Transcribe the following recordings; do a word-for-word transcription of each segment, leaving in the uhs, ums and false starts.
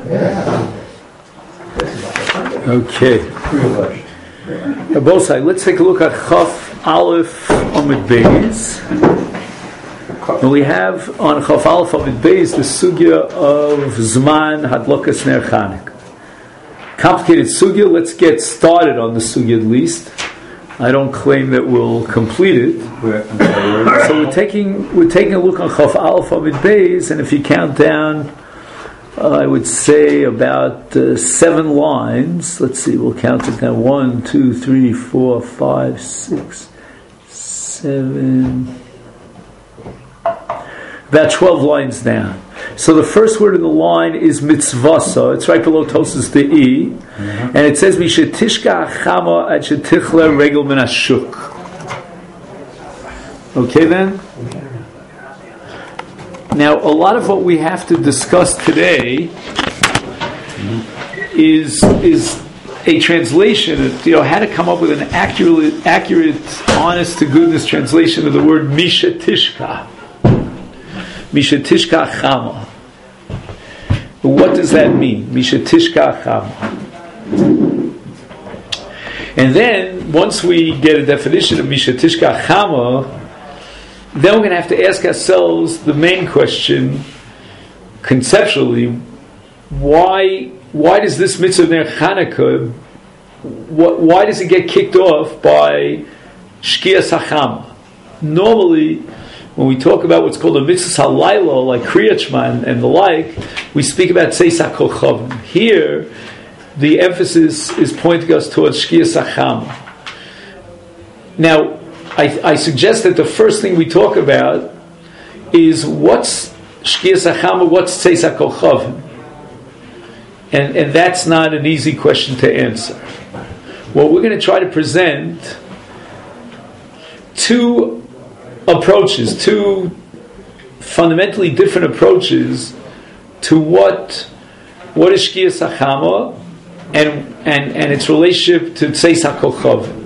Okay. Both sides. Let's take a look at Chaf Aleph Amud Beis. And we have on Chaf Aleph Amud Beis the sugya of Zman Hadlokas Ner Chanukah. Complicated sugya. Let's get started on the sugya at least. I don't claim that we'll complete it. So we're taking we're taking a look on Chaf Aleph Amud Beis, and if you count down, uh, I would say about uh, seven lines. Let's see, we'll count it down. One, two, three, four, five, six, seven. About twelve lines down. So the first word in the line is mitzvasa. It's right below Tosas the E, mm-hmm. and it says mishetishka chama at shetichla regel min hashuk. Okay then. Now a lot of what we have to discuss today is is a translation. You know, how to come up with an accurate, accurate, honest to goodness translation of the word mishetishka. Mishetishka chama. What does that mean? Mishetishka chama. And then, once we get a definition of Mishetishka chama, then we're going to have to ask ourselves the main question, conceptually, why why does this mitzvah ner Chanukah, why does it get kicked off by Shkias HaChama? Normally, when we talk about what's called a mitzvah halayla, like Kriyat Shema and, and the like, we speak about Tzeis HaKochavim. Here, the emphasis is pointing us towards Shkias HaChama. Now, I, I suggest that the first thing we talk about is what's Shkias HaChama, what's Tzeis HaKochavim? And, and that's not an easy question to answer. Well, we're going to try to present two approaches, two fundamentally different approaches to what what is Shkias HaChama and, and, and its relationship to Tzeis HaKochavim.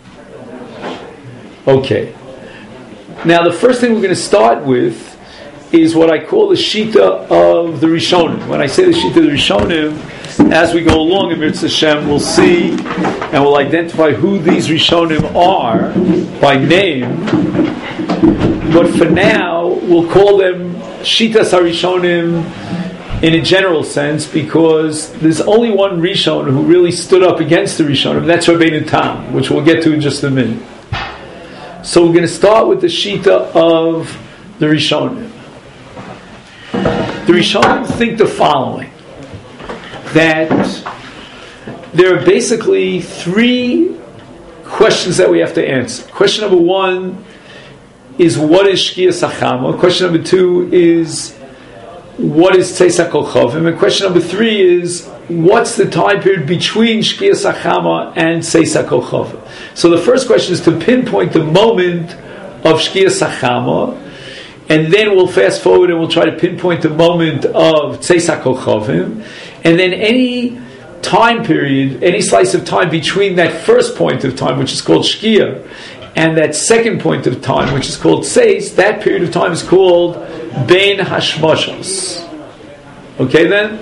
Okay. Now the first thing we're going to start with is what I call the Shita of the Rishonim. When I say the Shita of the Rishonim, as we go along in Mirz Hashem, we'll see and we'll identify who these Rishonim are by name. But for now, we'll call them Shitas HaRishonim in a general sense, because there's only one Rishon who really stood up against the Rishonim. That's Rabbeinu Tam, which we'll get to in just a minute. So we're going to start with the Shita of the Rishonim. The Rishonim think the following, that there are basically three questions that we have to answer. Question number one is what is Shkias HaChama? Question number two is what is Tzeis HaKochavim? And question number three is what's the time period between Shkias HaChama and Tzeis HaKochavim? So the first question is to pinpoint the moment of Shkias HaChama, and then we'll fast forward and we'll try to pinpoint the moment of Tzeis HaKochavim, and then any time period, any slice of time between that first point of time, which is called Shkia, and that second point of time, which is called Tzeis, that period of time is called Bein Hashmoshos. Okay then?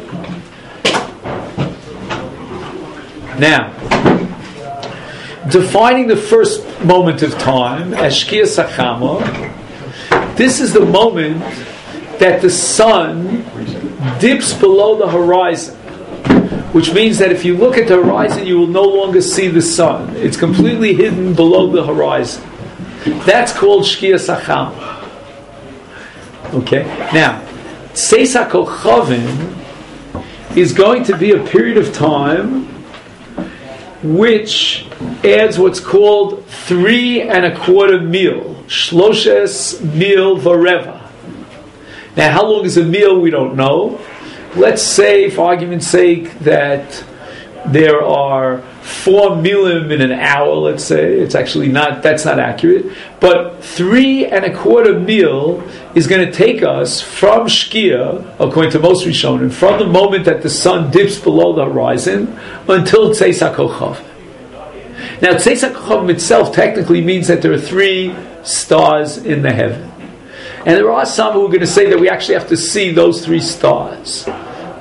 Now, defining the first moment of time as Shkias HaChama, this is the moment that the sun dips below the horizon, which means that if you look at the horizon, you will no longer see the sun. It's completely hidden below the horizon. That's called Shkias HaChama. Okay? Now, Tzeis HaKochavim is going to be a period of time which adds what's called three and a quarter meal. Shloshes mil vareva. Now, how long is a meal? We don't know. Let's say, for argument's sake, that there are four milim in an hour, let's say. It's actually not, that's not accurate. But three and a quarter meal is going to take us from Shkia, according to most Rishonim, from the moment that the sun dips below the horizon until Tzeis HaKochavim. Now, Tzeis HaKochavim itself technically means that there are three stars in the heaven. And there are some who are going to say that we actually have to see those three stars.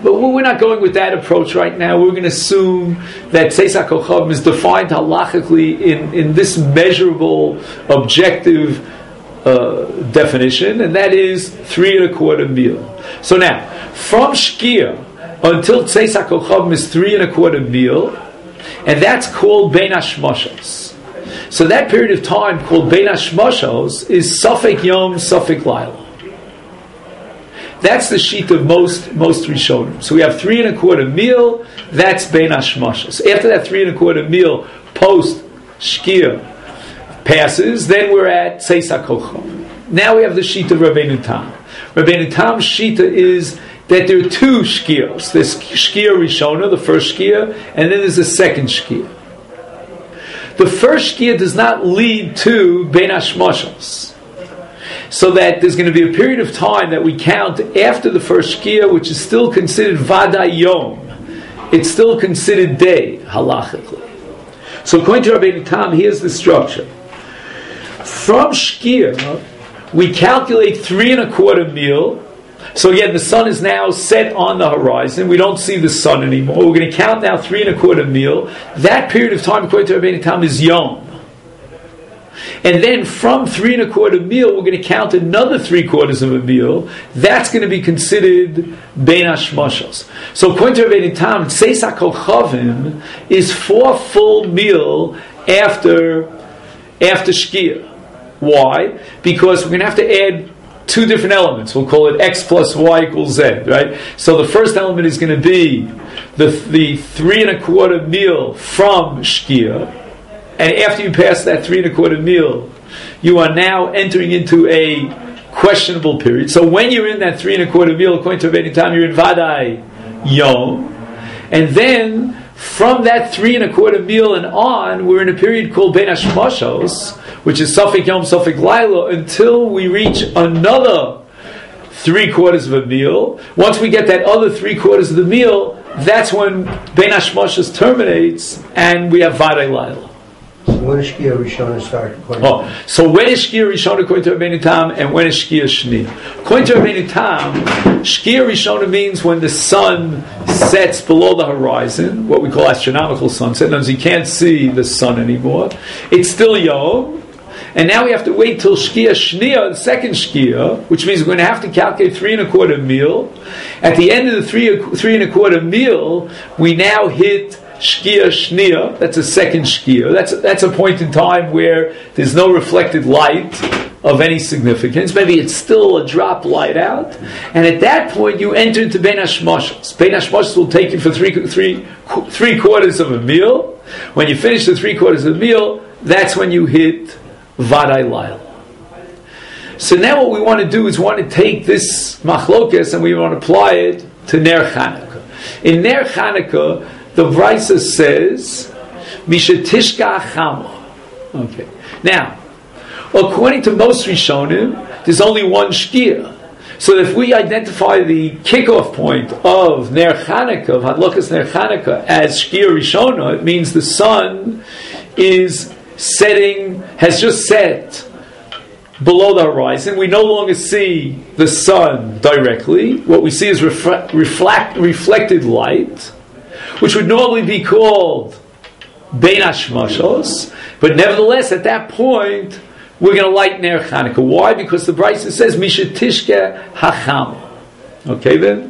but we're not going with that approach right now. We're going to assume that Tzeis HaKochavim is defined halachically in, in this measurable, objective uh, definition, and that is three and a quarter meal. So now, from Shkia until Tzeis HaKochavim is three and a quarter meal, and that's called Bein HaShmoshos. So that period of time called Bein HaShmoshos is Safek Yom, Safek Laila. That's the sheet of most most Rishonim. So we have three and a quarter meal. That's Bein HaShmoshos. After that three and a quarter meal, post Shkia passes, then we're at Tzeis HaKochavim. Now we have the sheet of Rabbeinu Tam. Rabbeinu Tam's shita is that there are two Shkios. There's Shkia Rishona, the first Shkia, and then there's a second Shkia. The first Shkia does not lead to Bein HaShmoshos. So that there's going to be a period of time that we count after the first Shkia, which is still considered Vaday Yom. It's still considered day, halachically. So according to Rabbeinu Tam, here's the structure. From Shkia, we calculate three and a quarter meal. So again, the sun is now set on the horizon. We don't see the sun anymore. We're going to count now three and a quarter meal. That period of time, according to Rabbeinu Tam, is Yom. And then from three and a quarter meal, we're going to count another three quarters of a meal. That's going to be considered Bein HaShmoshos. So according to Rabbeinu Tam, Tzeis HaKochavim is four full meal after after Shkia. Why? Because we're going to have to add two different elements. We'll call it X plus Y equals Z, right? So the first element is going to be the, the three and a quarter meal from Shkia. And after you pass that three and a quarter meal, you are now entering into a questionable period. So when you're in that three and a quarter meal, according to Rabbeinu Tam, you're in Vaday Yom. And then from that three and a quarter meal and on, we're in a period called Bein HaShmoshos, which is Safek Yom, Safek Laila, until we reach another three quarters of a meal. Once we get that other three quarters of the meal, that's when Bein HaShmoshos terminates, and we have Vaday Laila. So when is Shkia Rishona start? Oh, so when is Shkia Rishona according to Rabbeinu Tam, and when is Shkia Shnia? According to Rabbeinu Tam, Shkia Rishona means when the sun sets below the horizon, what we call astronomical sunset. In other words, you can't see the sun anymore. It's still Yom. And now we have to wait till Shkia Shnia, the second Shkia, which means we're going to have to calculate three and a quarter meal. At the end of the three, three and a quarter meal, we now hit Shkia Shnia. That's a second Shkia. That's a, that's a point in time where there's no reflected light of any significance. Maybe it's still a drop light out. And at that point, you enter into Bein HaShmoshos. Bein HaShmoshos will take you for three, three, three quarters of a meal. When you finish the three quarters of a meal, that's when you hit Vaday Laila. So now what we want to do is we want to take this machlokas and we want to apply it to Ner Chanukah. In Ner Chanukah, the Brisa says, Misha Tishka Chama. Okay. Now, according to most Rishonim, there's only one Shkia. So if we identify the kickoff point of Ner Chanukah, of Hadlokas Ner Chanukah, as Shkia Rishona, it means the sun is setting, has just set below the horizon. We no longer see the sun directly. What we see is refra- reflect, reflected light, which would normally be called Bein HaShmoshos, but nevertheless, at that point, we're going to light Ner Chanukah. Why? Because the Brisa says, Misha Tishke Hacham. Okay then?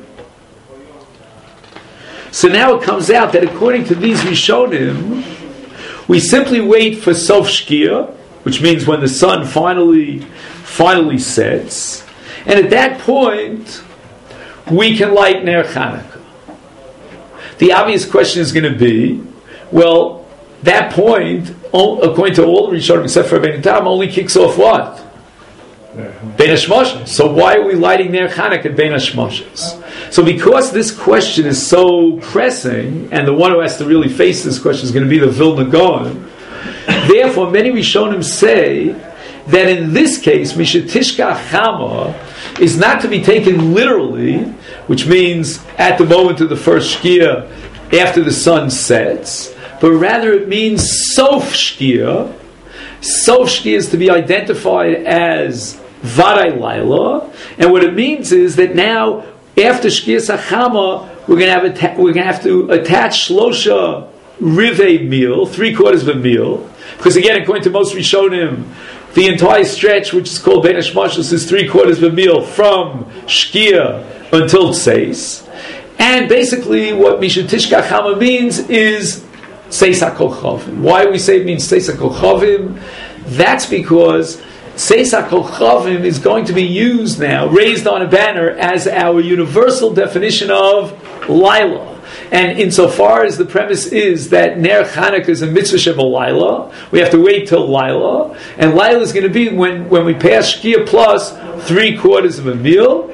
So now it comes out that according to these Rishonim, we simply wait for Sof Shkia, which means when the sun finally, finally sets, and at that point, we can light Ner Chanukah. The obvious question is going to be, well, that point, according to all the Rishonim except for Rabbeinu Tam, only kicks off what? Bein HaShmoshos. So why are we lighting Ner Chanukah at Bein HaShmoshos? So because this question is so pressing, and the one who has to really face this question is going to be the Vilna Gaon, therefore many Rishonim say that in this case, Misha Tishka Chama is not to be taken literally, which means at the moment of the first Shkia, after the sun sets, but rather it means Sof Shkia. Sof Shkia is to be identified as Vaday Laila, and what it means is that now, after Shkia Sachama, we're going to have atta- we're going to have to attach shlosha rivei meal, three quarters of a meal, because again, according to most Rishonim, the entire stretch, which is called Bein Hashmashos, is three quarters of a meal from Shkia until Tseis. And basically, what Misha Tishkach Hama means is Seis HaKol Chavim. Why we say it means Seis HaKol Chavim? That's because Seis HaKol Chavim is going to be used now, raised on a banner, as our universal definition of Laila. And insofar as the premise is that Ner Chanukah is a mitzvah sheba Laila, we have to wait till Laila, and Laila is going to be when, when we pass Shkia plus three quarters of a meal,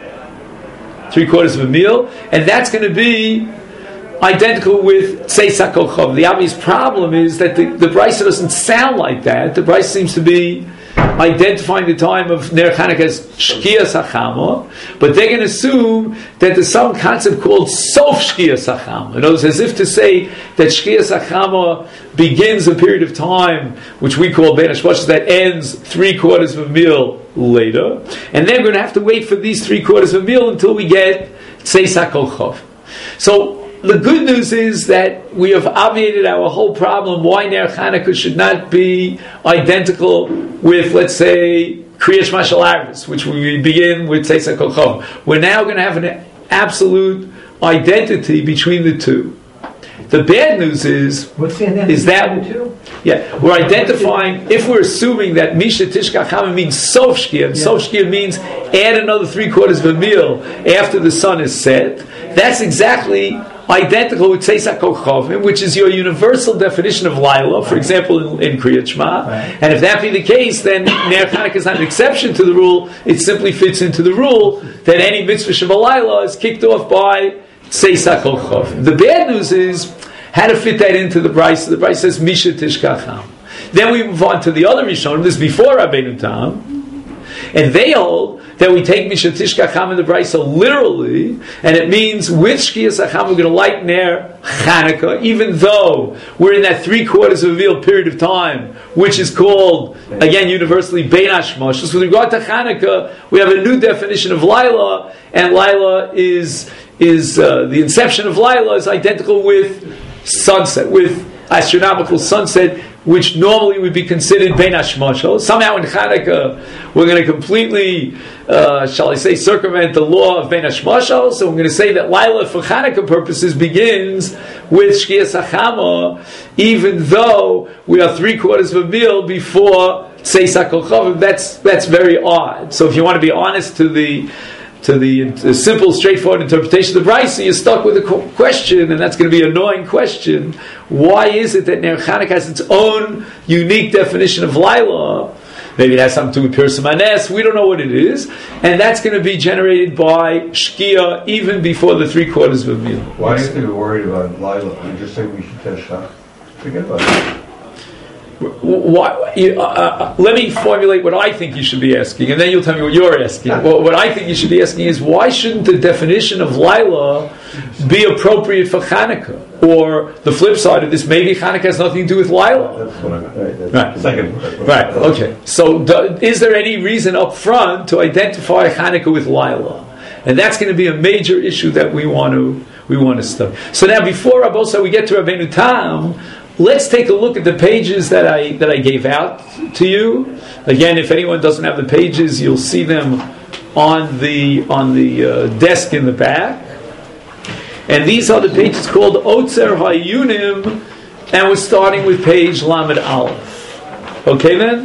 three quarters of a meal, and that's going to be identical with Seis HaKol Chavim. The obvious problem is that the, the Brisa doesn't sound like that. The Brisa seems to be identifying the time of Ner Chanukah as Shkias HaChama, but they're going to assume that there's some concept called Sof Shkias HaChama. In other words, as if to say that Shkias HaChama begins a period of time which we call Bein Hashmashos, that ends three quarters of a meal later, and they're going to have to wait for these three quarters of a meal until we get Seis HaKol Chavim. So the good news is that we have obviated our whole problem why Ner Chanukah should not be identical with, let's say, Kriyas Shema Shel Arvis, which we begin with Seis HaKol Chavim. We're now going to have an absolute identity between the two. The bad news is, What's the identity is that between the two? Yeah, we're identifying, if we're assuming that Misha Tishkach Hama means Sof Shkia, and yeah. Sof Shkia means add another three quarters of a meal after the sun is set, that's exactly identical with Seis HaKol Chavim, which is your universal definition of Laila, for example, in, in Kriyat Shema. Right. And if that be the case, then Ner Chanukah is not an exception to the rule, it simply fits into the rule that any mitzvah Shema Laila is kicked off by Seis HaKol Chavim. The bad news is how to fit that into the Brisa. The Brisa says Misha Tishkach Hama. Then we move on to the other Rishonim. This is before Rabbeinu Tam, and they hold that we take Misha Tishkach Hama in the Brisa literally, and it means with Shkias HaChama we're going to light Ner Chanukah, even though we're in that three quarters of a meal period of time, which is called again universally Bein Hashmashos. With regard to Chanukah, we have a new definition of Laila, and Laila is is uh, the inception of Laila is identical with sunset, with astronomical sunset, which normally would be considered Bein Hashmashos. Somehow in Chanukah, we're going to completely, uh, shall I say, circumvent the law of Bein Hashmashos. So we're going to say that Laila, for Chanukah purposes, begins with Shkias HaChama, even though we are three quarters of a meal before Seis HaKol Chavim. That's that's very odd. So if you want to be honest to the to the, the simple, straightforward interpretation of the Brisa, you're stuck with a question, and that's going to be an annoying question. Why is it that Ner Chanukah has its own unique definition of Laila? Maybe it has something to do with Pirsum Hanes, we don't know what it is, and that's going to be generated by Shkia even before the three quarters of a meal. Why do you think we're worried about Laila? You just say we should test Shach. Forget about it. Why, uh, uh, let me formulate what I think you should be asking, and then you'll tell me what you're asking. Well, what I think you should be asking is, why shouldn't the definition of Laila be appropriate for Chanukah? Or the flip side of this, maybe Chanukah has nothing to do with Laila. That's what I meant. Right. Right. Second. Right. Okay. So, do, is there any reason up front to identify Chanukah with Laila? And that's going to be a major issue that we want to we want to study. So now, before Rabosa, we get to Rabbeinu Tam. Let's take a look at the pages that I that I gave out to you. Again, if anyone doesn't have the pages, you'll see them on the on the uh, desk in the back. And these are the pages called Otzer Hayunim, and we're starting with page Lamed Aleph. Okay, then.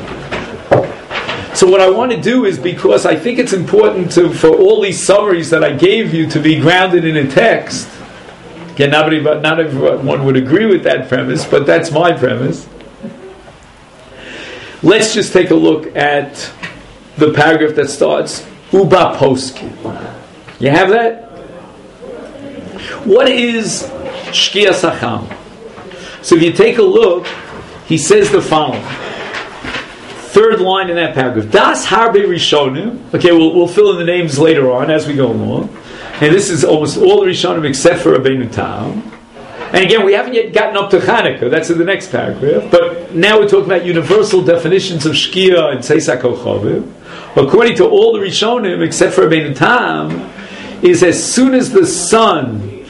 So what I want to do is, because I think it's important to for all these summaries that I gave you to be grounded in a text. Again, nobody, not everyone would agree with that premise, but that's my premise. Let's just take a look at the paragraph that starts Uba Poskin. You have that? What is Shkias HaChama? So if you take a look, he says the following. Third line in that paragraph. Das Harbe Rishonim. Okay, we'll, we'll fill in the names later on as we go along. And this is almost all the Rishonim except for Rabbeinu Tam. And again, we haven't yet gotten up to Chanukah. That's in the next paragraph. But now we're talking about universal definitions of Shkia and Seis HaKol Chavim. According to all the Rishonim except for Rabbeinu Tam, is as soon as the sun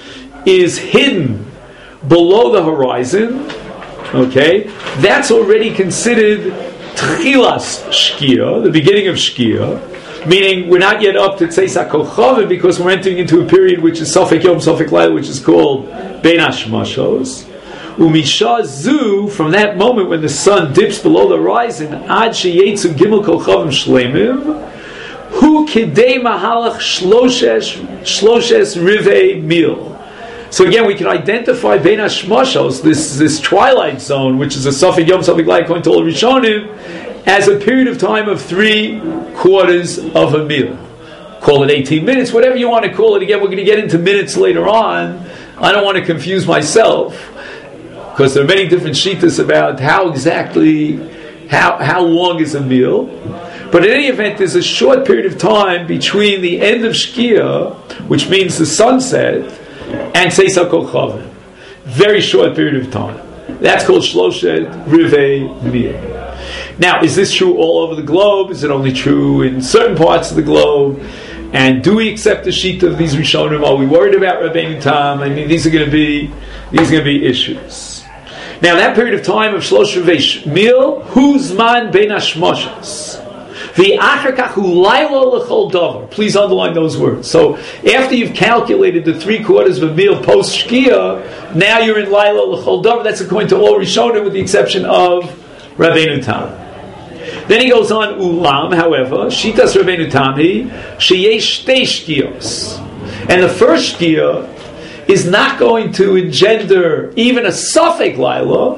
is hidden below the horizon, okay, that's already considered Tchilas Shkia, the beginning of Shkia, meaning we're not yet up to Tzeis HaKochavim because we're entering into a period which is Sofek Yom, Sofek Laila, which is called Ben Hashmashos. Umisha Zu, from that moment when the sun dips below the horizon, Ad Sheyetzu Gimel Kochavim Shleimim, Hu Kidei Mahalach Shloshes Shloshes Rivei Mil. So again, we can identify Ben Hashmashos, this this twilight zone, which is a Sofek Yom, Sofek Laila, according to all Rishonim, as a period of time of three quarters of a mil. Call it eighteen minutes, whatever you want to call it. Again, we're going to get into minutes later on. I don't want to confuse myself, because there are many different shittas about how exactly, how how long is a meal. But in any event, there's a short period of time between the end of Shkia, which means the sunset, and Tzeis HaKochavim. Very short period of time. That's called Shloshet Rivei Mil. Now, is this true all over the globe? Is it only true in certain parts of the globe? And do we accept the sheet of these Rishonim? Are we worried about Rabbeinu Tam? I mean, these are going to be these are going to be issues. Now, that period of time of Shlosh Rivei Mil, Huzman Ben Hashmashos, V'achar hu Laila l'chol davar. Please underline those words. So, after you've calculated the three quarters of a meal post Shkia, now you're in Laila l'chol davar. That's according to all Rishonim, with the exception of Rabbeinu Tam. Then he goes on, Ulam, however, Shitas Rabbeinu Tam, sheyesh shtei shkios. And the first shkia is not going to engender even a Sofek Laila,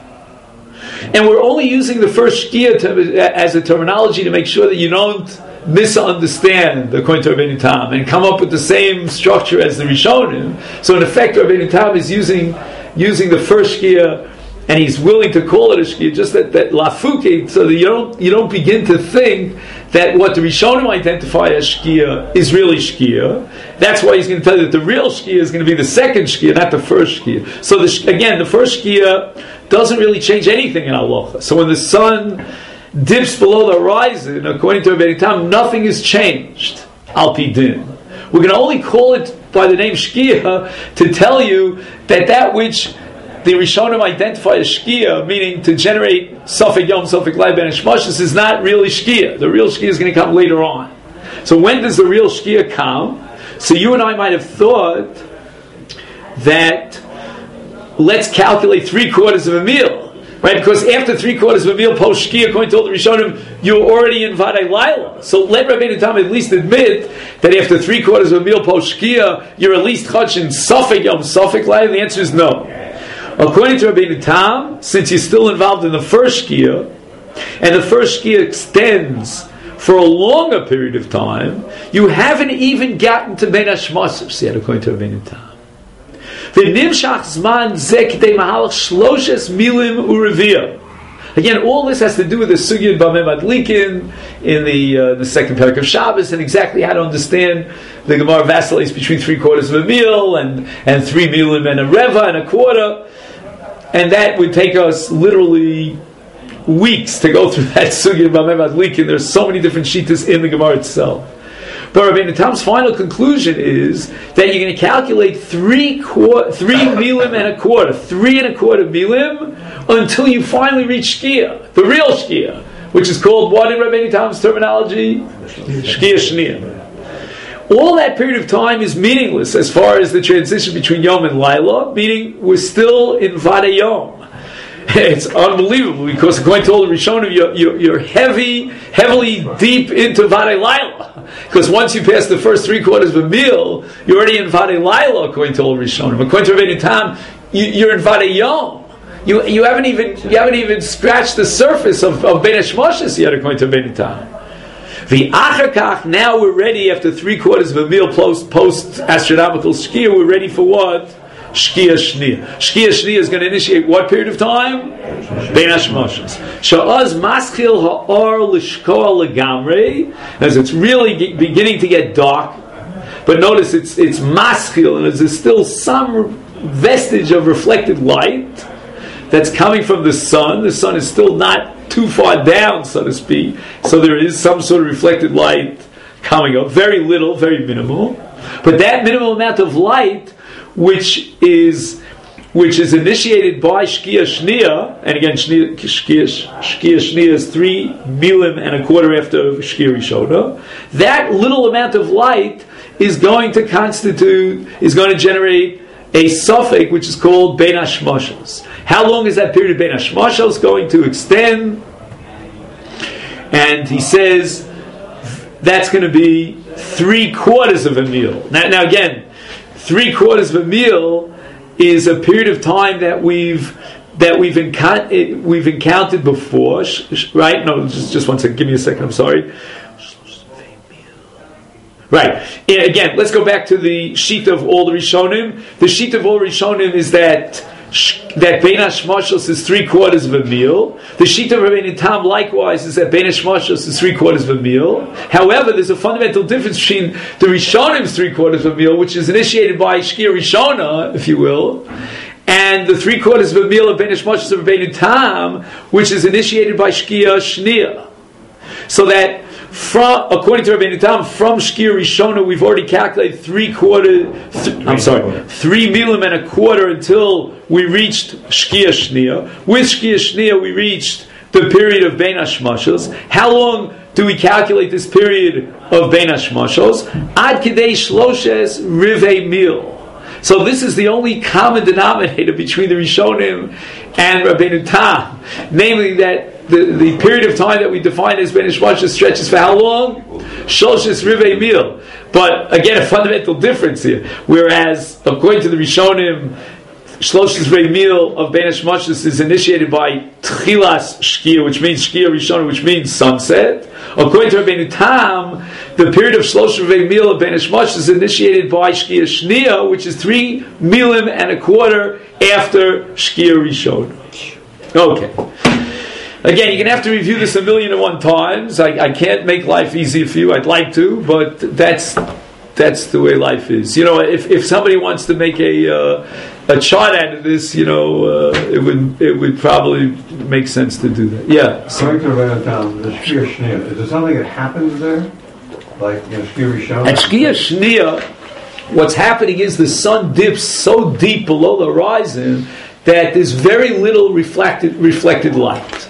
and we're only using the first shkia to, as a terminology to make sure that you don't misunderstand according to Rabbeinu Tam and come up with the same structure as the Rishonim. So in effect, Rabbeinu Tam is using using the first shkia, and he's willing to call it a shkia, just that, that lafuke, so that you don't you don't begin to think that what the Rishonim identify as shkia is really shkia. That's why he's going to tell you that the real shkia is going to be the second shkia, not the first shkia. So the, again, the first shkia doesn't really change anything in halacha. So when the sun dips below the horizon, according to Rabbeinu Tam, nothing is changed. Al pi din. We're going to only call it by the name shkia to tell you that that which the Rishonim identify as shkia, meaning to generate Sofek Yom, Sofek Laila, Ben Hashmashos, is not really shkia. The real shkia is going to come later on. So when does the real shkia come? So you and I might have thought that let's calculate three quarters of a meal, right? Because after three quarters of a meal post shkia, according to all the Rishonim, you're already in Vadei Laila. So let Rabbeinu Tam at least admit that after three quarters of a meal post shkia, you're at least chach in Sofek Yom, Sofek Laila. The answer is no. According to Rabbeinu Tam, since you're still involved in the first shkia, and the first shkia extends for a longer period of time, you haven't even gotten to Ben Hashmashos yet, according to Rabbeinu Tam. V'nimshach zman zeh k'dei mahalach shloshes milim ureviyah. Again, all this has to do with the sugya b'mei madlikin in the uh, the second parak of Shabbos, and exactly how to understand the Gemara vacillates between three quarters of a meal and and three milim and a reva and a quarter, and that would take us literally weeks to go through that sugya b'mei madlikin. There's so many different shittas in the Gemara itself. But Rabbeinu Tam's final conclusion is that you're going to calculate three quar- three milim and a quarter, three and a quarter milim, until you finally reach shkia, the real shkia, which is called what in Rabbeinu Tam's terminology? Shkia Shnia. All that period of time is meaningless as far as the transition between Yom and Laila, meaning we're still in Vadei Yom. It's unbelievable because according to all the Rishonim, you're, you're, you're heavy, heavily deep into Vadei Laila. Because once you pass the first three quarters of a meal, you're already in Vadei Laila, according to all the Rishonim. According to Rabbeinu Tam, you, you're in Vadei Yom. You, you haven't even you haven't even scratched the surface of, of Ben Hashmashos yet, according to Rabbeinu Tam. The Achar, now we're ready after three quarters of a meal post post astronomical shkia. We're ready for what? Shkia Shnia. Shkia Shnia is going to initiate what period of time? Ben Hashmashos. Sha'az maschil ha'or l'shkoa legamrei, as it's really ge- beginning to get dark. But notice it's it's maschil, and there's still some vestige of reflected light that's coming from the sun. The sun is still not too far down, so to speak. So there is some sort of reflected light coming up. Very little, very minimal. But that minimal amount of light which is which is initiated by Shkia Shnia, and again, Shkia Shnia is three milim and a quarter after Shkia Rishona. That little amount of light is going to constitute, is going to generate a suffix which is called Bein Hashmashos. How long is that period of Bein Hashmashos going to extend? And he says that's going to be three quarters of a meal. Now, now again, three quarters of a meal is a period of time that we've that we've encountered we've encountered before, right? No, just just one second. Give me a second. I'm sorry. Right. And again, let's go back to the sheet of all the Rishonim. The sheet of all Rishonim is that that Bein Hashmashos is three quarters of a meal. The sheet of Rabbeinu Tam likewise is that Bein Hashmashos is three quarters of a meal. However, there's a fundamental difference between the Rishonim's three quarters of a meal, which is initiated by Shkia Rishona, if you will, and the three quarters of a meal of Bein Hashmashos of Rabbeinu Tam, which is initiated by Shkia Shnia. So that From, according to Rabbeinu Tam, from Shkia Rishona, we've already calculated three quarter. Th- I'm sorry, three milim and a quarter until we reached Shkia Shnia. With Shkia Shnia, we reached the period of Bein Hashmashos. How long do we calculate this period of Bein Hashmashos? Ad Kedei Shloshes Rivei Mil. So this is the only common denominator between the Rishonim and Rabbeinu Tam, namely that the, the period of time that we define as Bein Hashmashos stretches for how long? Shloshes Rivei Mil. But again, a fundamental difference here. Whereas, according to the Rishonim, Shloshes Rivei Mil of Bein Hashmashos is initiated by Tchilas Shkia, which means Shkia Rishona, which means sunset. According to Rabbeinu Tam, the period of Shloshes Rivei Mil of Bein Hashmashos is initiated by Shkia Shnia, which is three milim and a quarter after Shkia Rishona. Okay. Again, you're going to have to review this a million and one times. I, I can't make life easier for you. I'd like to, but that's that's the way life is. You know, if, if somebody wants to make a uh, a chart out of this, you know, uh, it would it would probably make sense to do that. Yeah. According to Rabbeinu Tam, the Shkia Shnia, is there something that happens there? Like, you know, Shkia Rishona? At Shkia Shnia, what's happening is the sun dips so deep below the horizon that there's very little reflected reflected light.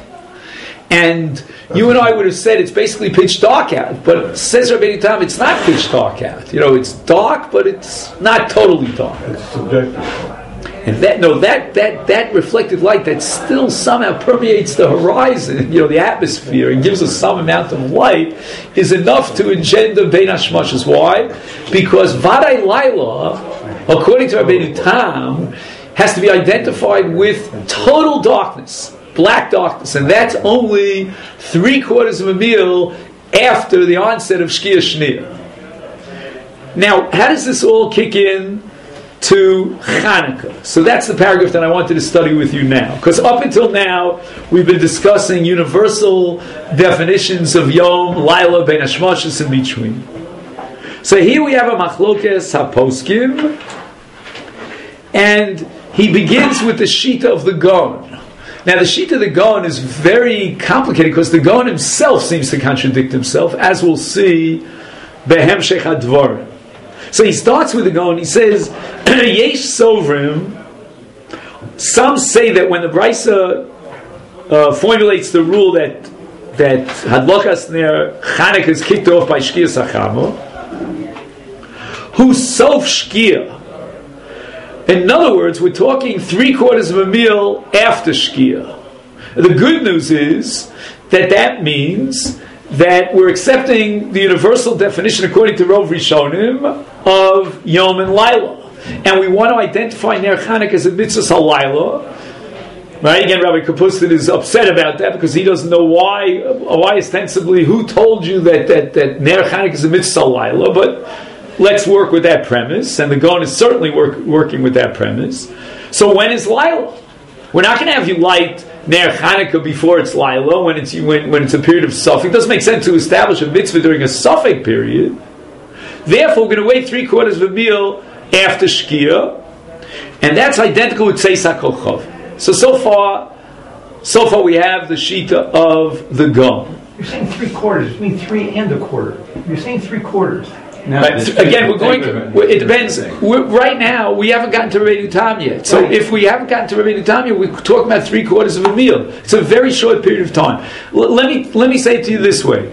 And you and I would have said it's basically pitch dark out, but says Rabbeinu Tam, it's not pitch dark out. You know, it's dark, but it's not totally dark. It's subjective. And that no, that that that reflected light that still somehow permeates the horizon, you know, the atmosphere, and gives us some amount of light, is enough to engender Bein Hashmashos. Why? Because Vadai Laila, according to Rabbeinu Tam, has to be identified with total darkness. Black darkness, and that's only three quarters of a meal after the onset of Shkia Shnia. Now, how does this all kick in to Chanukah? So that's the paragraph that I wanted to study with you now, because up until now we've been discussing universal definitions of Yom, Laila, Bein Hashmashos, in between. So here we have a Machlokes HaPoskim, and he begins with the Shita of the Gaon. Now, the sheet of the Gaon is very complicated because the Gaon himself seems to contradict himself, as we'll see Behemshech HaDvarim. So he starts with the Gaon. He says, Yesh Sovrim. Some say that when the Brisa uh, formulates the rule that that Hadlokas Ner Chanukah is kicked off by Shkia Sachamo, who Sof Shkia. In other words, we're talking three quarters of a meal after Shkia. The good news is that that means that we're accepting the universal definition according to Rov Rishonim of Yom and Laila. And we want to identify Ner Chanukah as a mitzvah halayla. Right? Again, Rabbi Kapustin is upset about that because he doesn't know why, why ostensibly, who told you that, that, that Ner Chanukah is a mitzvah halayla, but let's work with that premise, and the Gaon is certainly work, working with that premise. So when is Laila? We're not going to have you light Ner Chanukah before it's Laila, when it's when, when it's a period of Suffolk. It doesn't make sense to establish a mitzvah during a Suffolk period. Therefore, we're going to wait three quarters of a meal after Shkia, and that's identical with Tzeis HaKochav. So, so far, so far we have the Shita of the Gaon. You're saying three quarters. You mean three and a quarter. You're saying three quarters. No, Right? the- Again, the we're going thing- to, it depends. We're, right now, we haven't gotten to Rabbeinu Tam yet. So Right. if we haven't gotten to Rabbeinu Tam yet, we're talking about three quarters of a meal. It's a very short period of time. L- let me let me say it to you this way.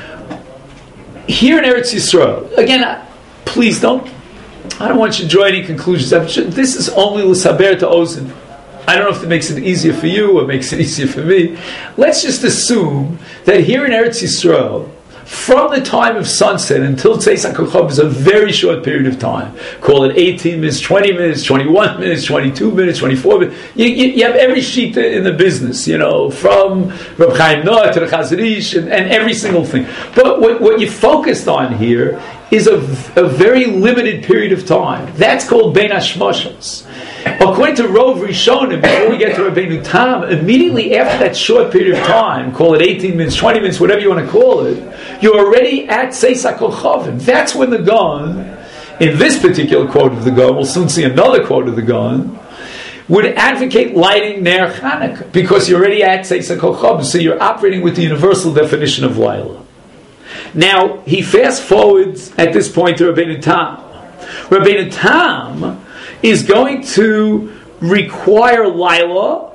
Here in Eretz Yisrael, again, I- please don't, I don't want you to draw any conclusions. I'm sure this is only l'saber to ozen. I don't know if it makes it easier for you or makes it easier for me. Let's just assume that here in Eretz Yisrael, from the time of sunset until Tzeis HaKochov is a very short period of time. Call it eighteen minutes, twenty minutes, twenty-one minutes, twenty-two minutes, twenty-four minutes. You, you, you have every sheet in the business, you know, from Reb Chaim Noah to the Chazon Ish and, and every single thing. But what, what you focused on here is a, a very limited period of time. That's called Bein HaShmoshos. According to Rov Rishonim, before we get to Rabbeinu Tam, immediately after that short period of time, call it eighteen minutes, twenty minutes, whatever you want to call it, you're already at Tzeis HaKochavim. That's when the Gaon, in this particular quote of the Gaon, we'll soon see another quote of the Gaon, would advocate lighting Ner Chanukah, because you're already at Tzeis HaKochavim, so you're operating with the universal definition of Laila. Now, he fast forwards at this point to Rabbeinu Tam. Rabbeinu Tam is going to require Laila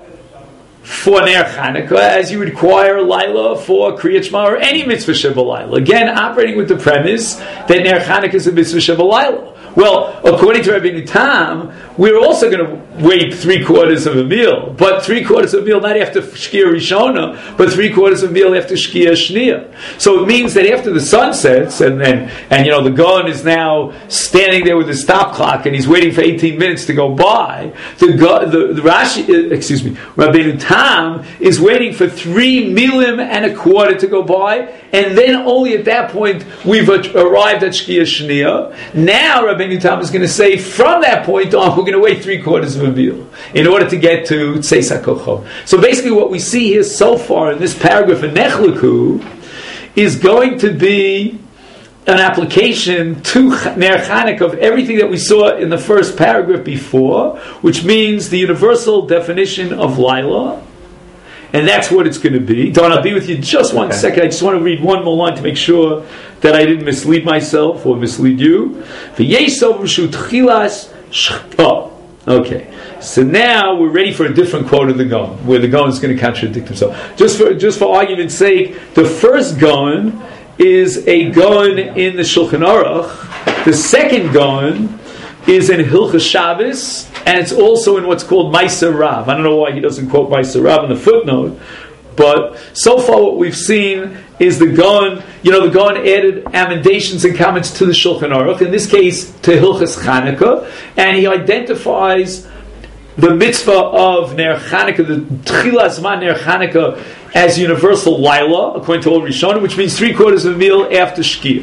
for Ner Chanukah as you require Laila for Kriyat Shema or any mitzvah Sheva Laila. Again, operating with the premise that Ner Chanukah is a mitzvah Sheva Laila. Well, according to Rabbeinu Tam, we're also going to wait three quarters of a meal, but three quarters of a meal not after Shkia Rishona, but three quarters of a meal after Shkia Shnia. So it means that after the sun sets, and then, and you know, the Gaon is now standing there with his stop clock, and he's waiting for eighteen minutes to go by. The the, the Rashi, excuse me, Rabbeinu Tam is waiting for three milim and a quarter to go by, and then only at that point we've arrived at Shkia Shnia. Now Rabbeinu Tam is going to say, from that point on, we're going to wait three quarters of a meal in order to get to Tzeis HaKochov. So basically what we see here so far in this paragraph in Nechleku is going to be an application to Ner Chanukah of everything that we saw in the first paragraph before, which means the universal definition of Laila. And that's what it's going to be. Don, I'll be with you just one okay. second. I just want to read one more line to make sure that I didn't mislead myself or mislead you. Oh, okay. So now we're ready for a different quote of the Gaon, where the Gaon is going to contradict himself. Just for just for argument's sake, the first Gaon is a Gaon in the Shulchan Aruch. The second Gaon is in Hilchos Shabbos, and it's also in what's called Ma'aser Rav. I don't know why he doesn't quote Ma'aser Rav in the footnote, but so far what we've seen is the Gaon, you know, the Gaon added amendations and comments to the Shulchan Aruch, in this case to Hilchos Chanukah, and he identifies the mitzvah of Ner Chanukah, the Tchila Zman Ner Chanukah, as universal Laila, according to all Rishonim, which means three quarters of a meal after Shkia.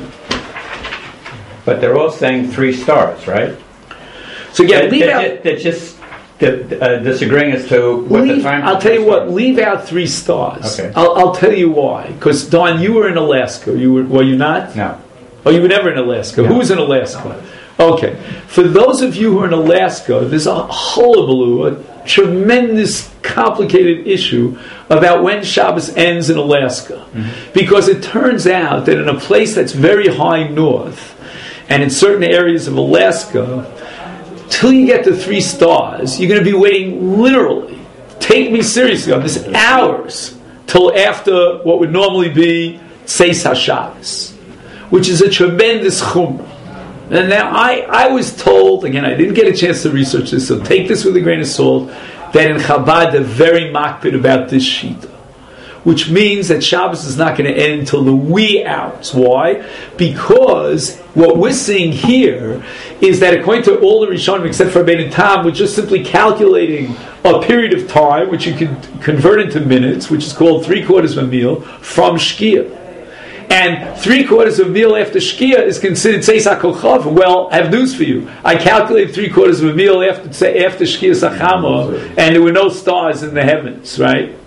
But they're all saying three stars, right? So again, they're, leave they're out. Just, they're just uh, disagreeing as to what leave, the time. I'll tell you what. Leave out three stars. Okay. I'll, I'll tell you why. Because Don, you were in Alaska. You were, were you not? No. Oh, you were never in Alaska. No. Who was in Alaska? Okay. For those of you who are in Alaska, there's a hullabaloo, a tremendous, complicated issue about when Shabbos ends in Alaska, mm-hmm. because it turns out that in a place that's very high north, and in certain areas of Alaska, till you get to three stars, you're going to be waiting literally, take me seriously on this, hours till after what would normally be Tzeis HaShabbos, which is a tremendous chumrah. And now I, I was told, again, I didn't get a chance to research this, so take this with a grain of salt, that in Chabad they're very makpid about this shita, which means that Shabbos is not going to end until the wee hours. Why? Because what we're seeing here is that according to all the Rishonim, except for Rabbeinu Tam, we're just simply calculating a period of time, which you can convert into minutes, which is called three quarters of a meal, from Shkia. And three quarters of a meal after Shkia is considered Tzeis HaKochav. Well, I have news for you. I calculated three quarters of a meal after after Shkia Sachama, and there were no stars in the heavens, right?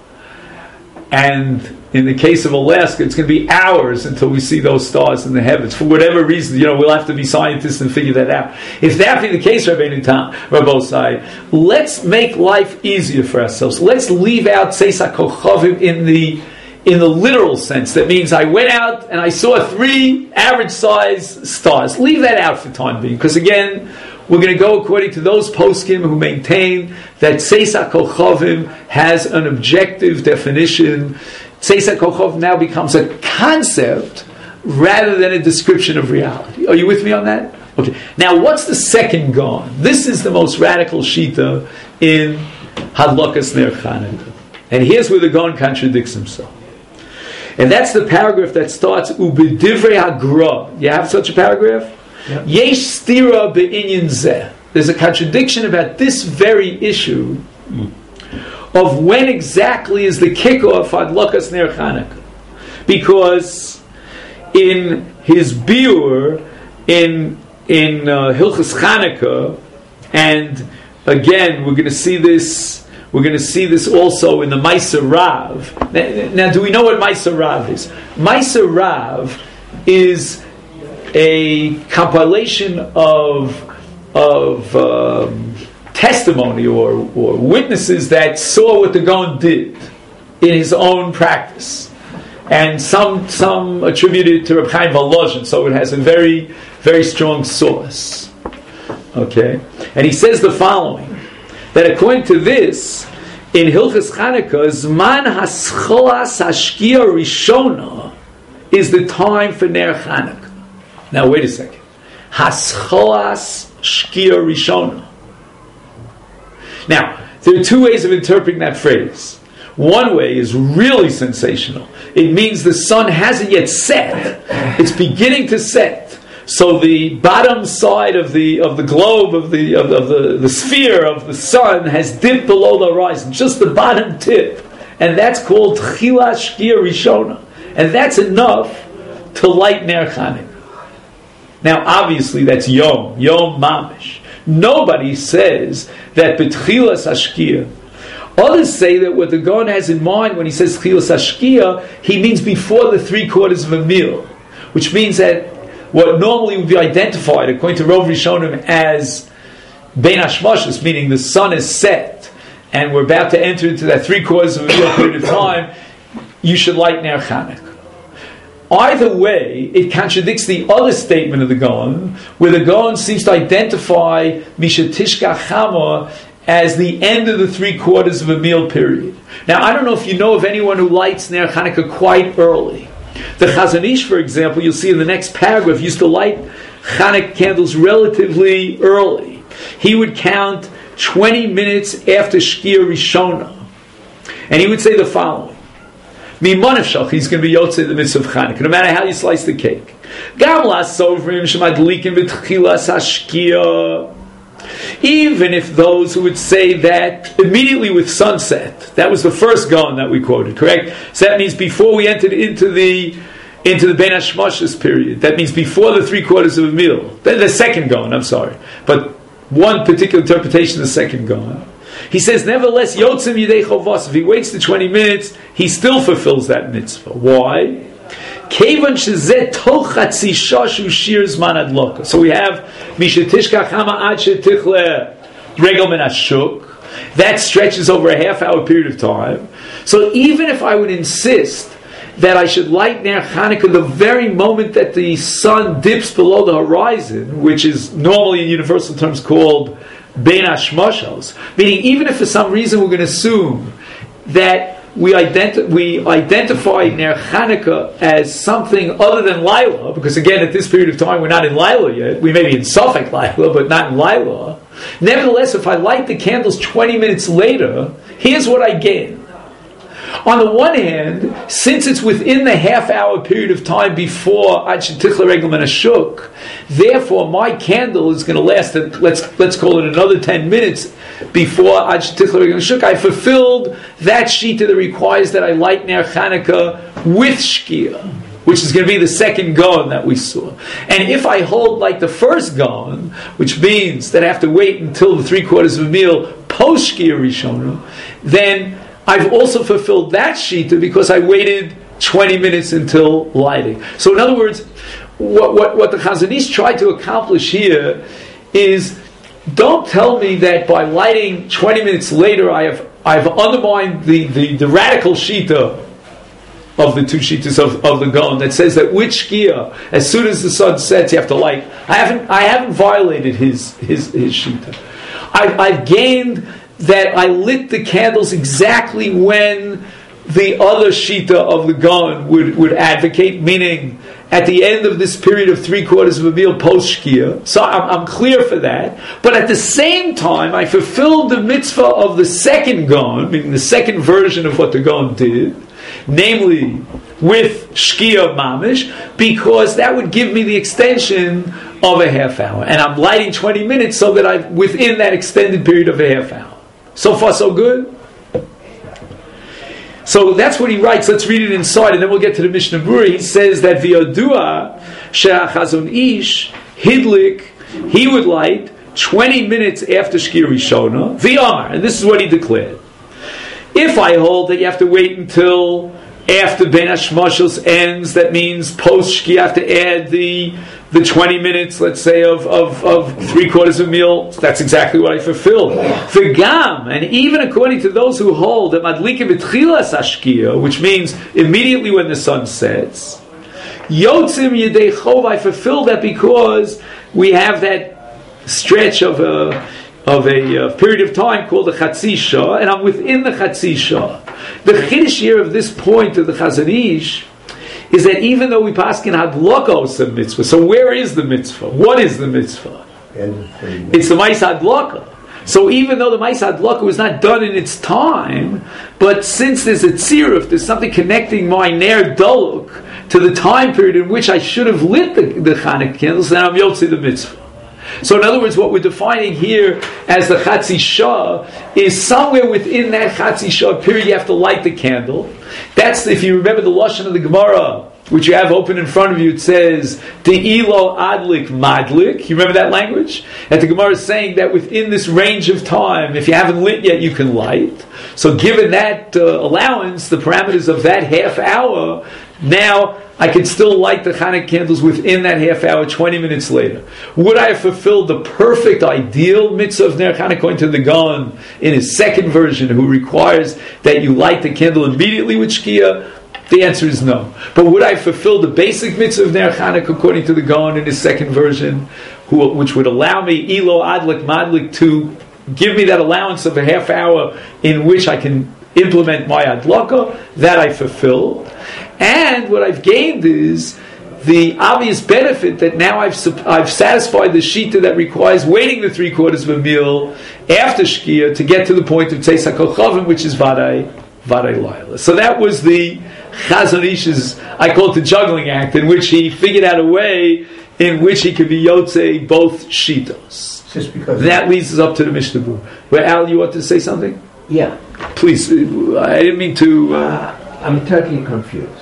And in the case of Alaska, it's going to be hours until we see those stars in the heavens. For whatever reason, you know, we'll have to be scientists and figure that out. If that be the case, Rabbeinu Tam, Rabbosai, let's make life easier for ourselves. Let's leave out Tzeis HaKochavim in the in the literal sense. That means I went out and I saw three average size stars. Leave that out for time being, because again, we're going to go according to those poskim who maintain that Tzeis HaKochavim has an objective definition. Tzeis HaKochav now becomes a concept rather than a description of reality. Are you with me on that? Okay. Now, what's the second Gaon? This is the most radical shita in Hadlakas Ner Chanukah. And here's where the Gaon contradicts himself. And that's the paragraph that starts, Ubedivrei HaGra. You have such a paragraph? Yep. Yesh stira be'inyan zeh. There's a contradiction about this very issue of when exactly is the kickoff Hadlakas Ner Chanukah. Because in his biur, in in uh, Hilchas Chanukah, and again we're going to see this. We're going to see this also in the Ma'aser Rav. Now, now, do we know what Ma'aser Rav is? Ma'aser Rav is a compilation of of um, testimony or, or witnesses that saw what the Gaon did in his own practice, and some some attribute it to Reb Chaim Volozhin, so it has a very very strong source. Okay, and he says the following: that according to this, in Hilchas Chanukah, Zman Hascholas Hashkia Rishona is the time for Ner Chanukah. Now wait a second. Hascholas Shkia Rishona. Now, there are two ways of interpreting that phrase. One way is really sensational. It means the sun hasn't yet set. It's beginning to set. So the bottom side of the of the globe of the of, of the, the sphere of the sun has dipped below the horizon, just the bottom tip, and that's called Tchila Shkia Rishona, and that's enough to light Ner Chanukah. Now, obviously, that's Yom Yom Mamish. Nobody says that B'Tchilas Hashkia. Others say that what the Gaon has in mind when he says Tchilas Hashkia, he means before the three quarters of a meal, which means that what normally would be identified, according to Rov Rishonim, as Bein Hashmashos, meaning the sun is set, and we're about to enter into that three quarters of a meal period of time, you should light Ner Chanukah. Either way, it contradicts the other statement of the Gaon, where the Gaon seems to identify Mishatishka Chama as the end of the three quarters of a meal period. Now, I don't know if you know of anyone who lights Ner Chanukah quite early. The Chazon Ish, for example, you'll see in the next paragraph, used to light Chanukah candles relatively early. He would count twenty minutes after Shkia Rishona. And he would say the following: Mimonefshach, he's going to be Yotzei the mitzvah of Chanukah, no matter how you slice the cake. Gam la'sovrim shemadlikim b'tchilas hashkia. Even if those who would say that immediately with sunset, that was the first Gaon that we quoted, correct? So that means before we entered into the into the Bein Hashmashos period. That means before the three quarters of a meal. The, the second Gaon, I'm sorry, but one particular interpretation of the second Gaon. He says, nevertheless, Yotzim Yidei Chovos. If he waits the twenty minutes, he still fulfills that mitzvah. Why? Kevan shezeh toch chatzi shashu shir zman adloka. So we have mishetishka chama ad shetichle regel min hashuk. That stretches over a half hour period of time. So even if I would insist that I should light Ner Chanukah the very moment that the sun dips below the horizon, which is normally in universal terms called Bein Hashmashos, meaning even if for some reason we're going to assume that we, identi- we identify Ner Chanukah as something other than Laila, because again at this period of time we're not in Laila yet, we may be in Suffolk Laila, but not in Laila. Nevertheless, if I light the candles twenty minutes later, here's what I gain. On the one hand, since it's within the half-hour period of time before Ad Shetichla Regel Min Hashuk, therefore my candle is going to last, let's let's call it another ten minutes before Ad Shetichla Regel Min Hashuk. I fulfilled that shita that requires that I light Ner Chanukah with Shkia, which is going to be the second Gaon that we saw. And if I hold like the first Gaon, which means that I have to wait until the three quarters of a meal post Shkia Rishona, then I've also fulfilled that shita because I waited twenty minutes until lighting. So in other words, what, what, what the Chazon Ish tried to accomplish here is, don't tell me that by lighting twenty minutes later I have I've undermined the, the, the radical shita of the two shitas of, of the Gaon that says that which shkia, as soon as the sun sets, you have to light. I haven't I haven't violated his his his shita. I've, I've gained that I lit the candles exactly when the other shita of the Gaon would, would advocate, meaning at the end of this period of three quarters of a meal post shkia. So I'm, I'm clear for that. But at the same time, I fulfilled the mitzvah of the second Gaon, meaning the second version of what the Gaon did, namely with shkia mamish, because that would give me the extension of a half hour. And I'm lighting twenty minutes so that I'm within that extended period of a half hour. So far, so good? So that's what he writes. Let's read it inside, and then we'll get to the Mishnah Berurah. He says that v'yodua she'achazon ish hidlik, he would light twenty minutes after Shkia Rishona, v'yamar, and this is what he declared. If I hold that you have to wait until after Ben Hashmashos ends, that means post Shkia, you have to add the the twenty minutes, let's say, of, of, of three quarters of a meal. That's exactly what I fulfilled. V'gam, and even according to those who hold that madlikim b'tchilas hashkia, which means immediately when the sun sets, yotzim yedei chov, I fulfilled that because we have that stretch of a of a uh, period of time called the Chatzi Shah, and I'm within the Chatzi Shah. The chiddush here of this point of the Chazon Ish is that even though we paskin hadlaka is a mitzvah, so where is the mitzvah? What is the mitzvah? It's the Ma'is Hadlaka. So even though the Ma'is Hadlaka was not done in its time, but since there's a tziruf, there's something connecting my ner daluk to the time period in which I should have lit the, the Chanukah candles, then I'm yotzi the mitzvah. So in other words, what we're defining here as the Chatzi Shah is somewhere within that Chatzi Shah period you have to light the candle. That's, if you remember the Lashon of the Gemara, which you have open in front of you, it says, De'ilo adlik madlik. You remember that language? And the Gemara is saying that within this range of time, if you haven't lit yet, you can light. So given that uh, allowance, the parameters of that half hour, now I can still light the Chanukah candles within that half hour, twenty minutes later. Would I have fulfilled the perfect, ideal mitzvah of Ner Chanukah according to the Gaon in his second version, who requires that you light the candle immediately with Shkia? The answer is no. But would I fulfill the basic mitzvah of Ner Chanukah according to the Gaon in his second version, who, which would allow me, Ilo Adlik Madlik, to give me that allowance of a half hour in which I can implement my Adlaka? That I fulfilled. And what I've gained is the obvious benefit that now I've I've satisfied the shita that requires waiting the three quarters of a meal after Shkia to get to the point of Tzeis HaKochavim, which is Vadai Vadai Laila. So that was the Chazon Ish's, I call it the juggling act, in which he figured out a way in which he could be Yotzei both shitos. Just because that leads us up to the Mishnah Berurah. Where Al, you want to say something? Yeah. Please, I didn't mean to. Uh, uh, I'm totally confused.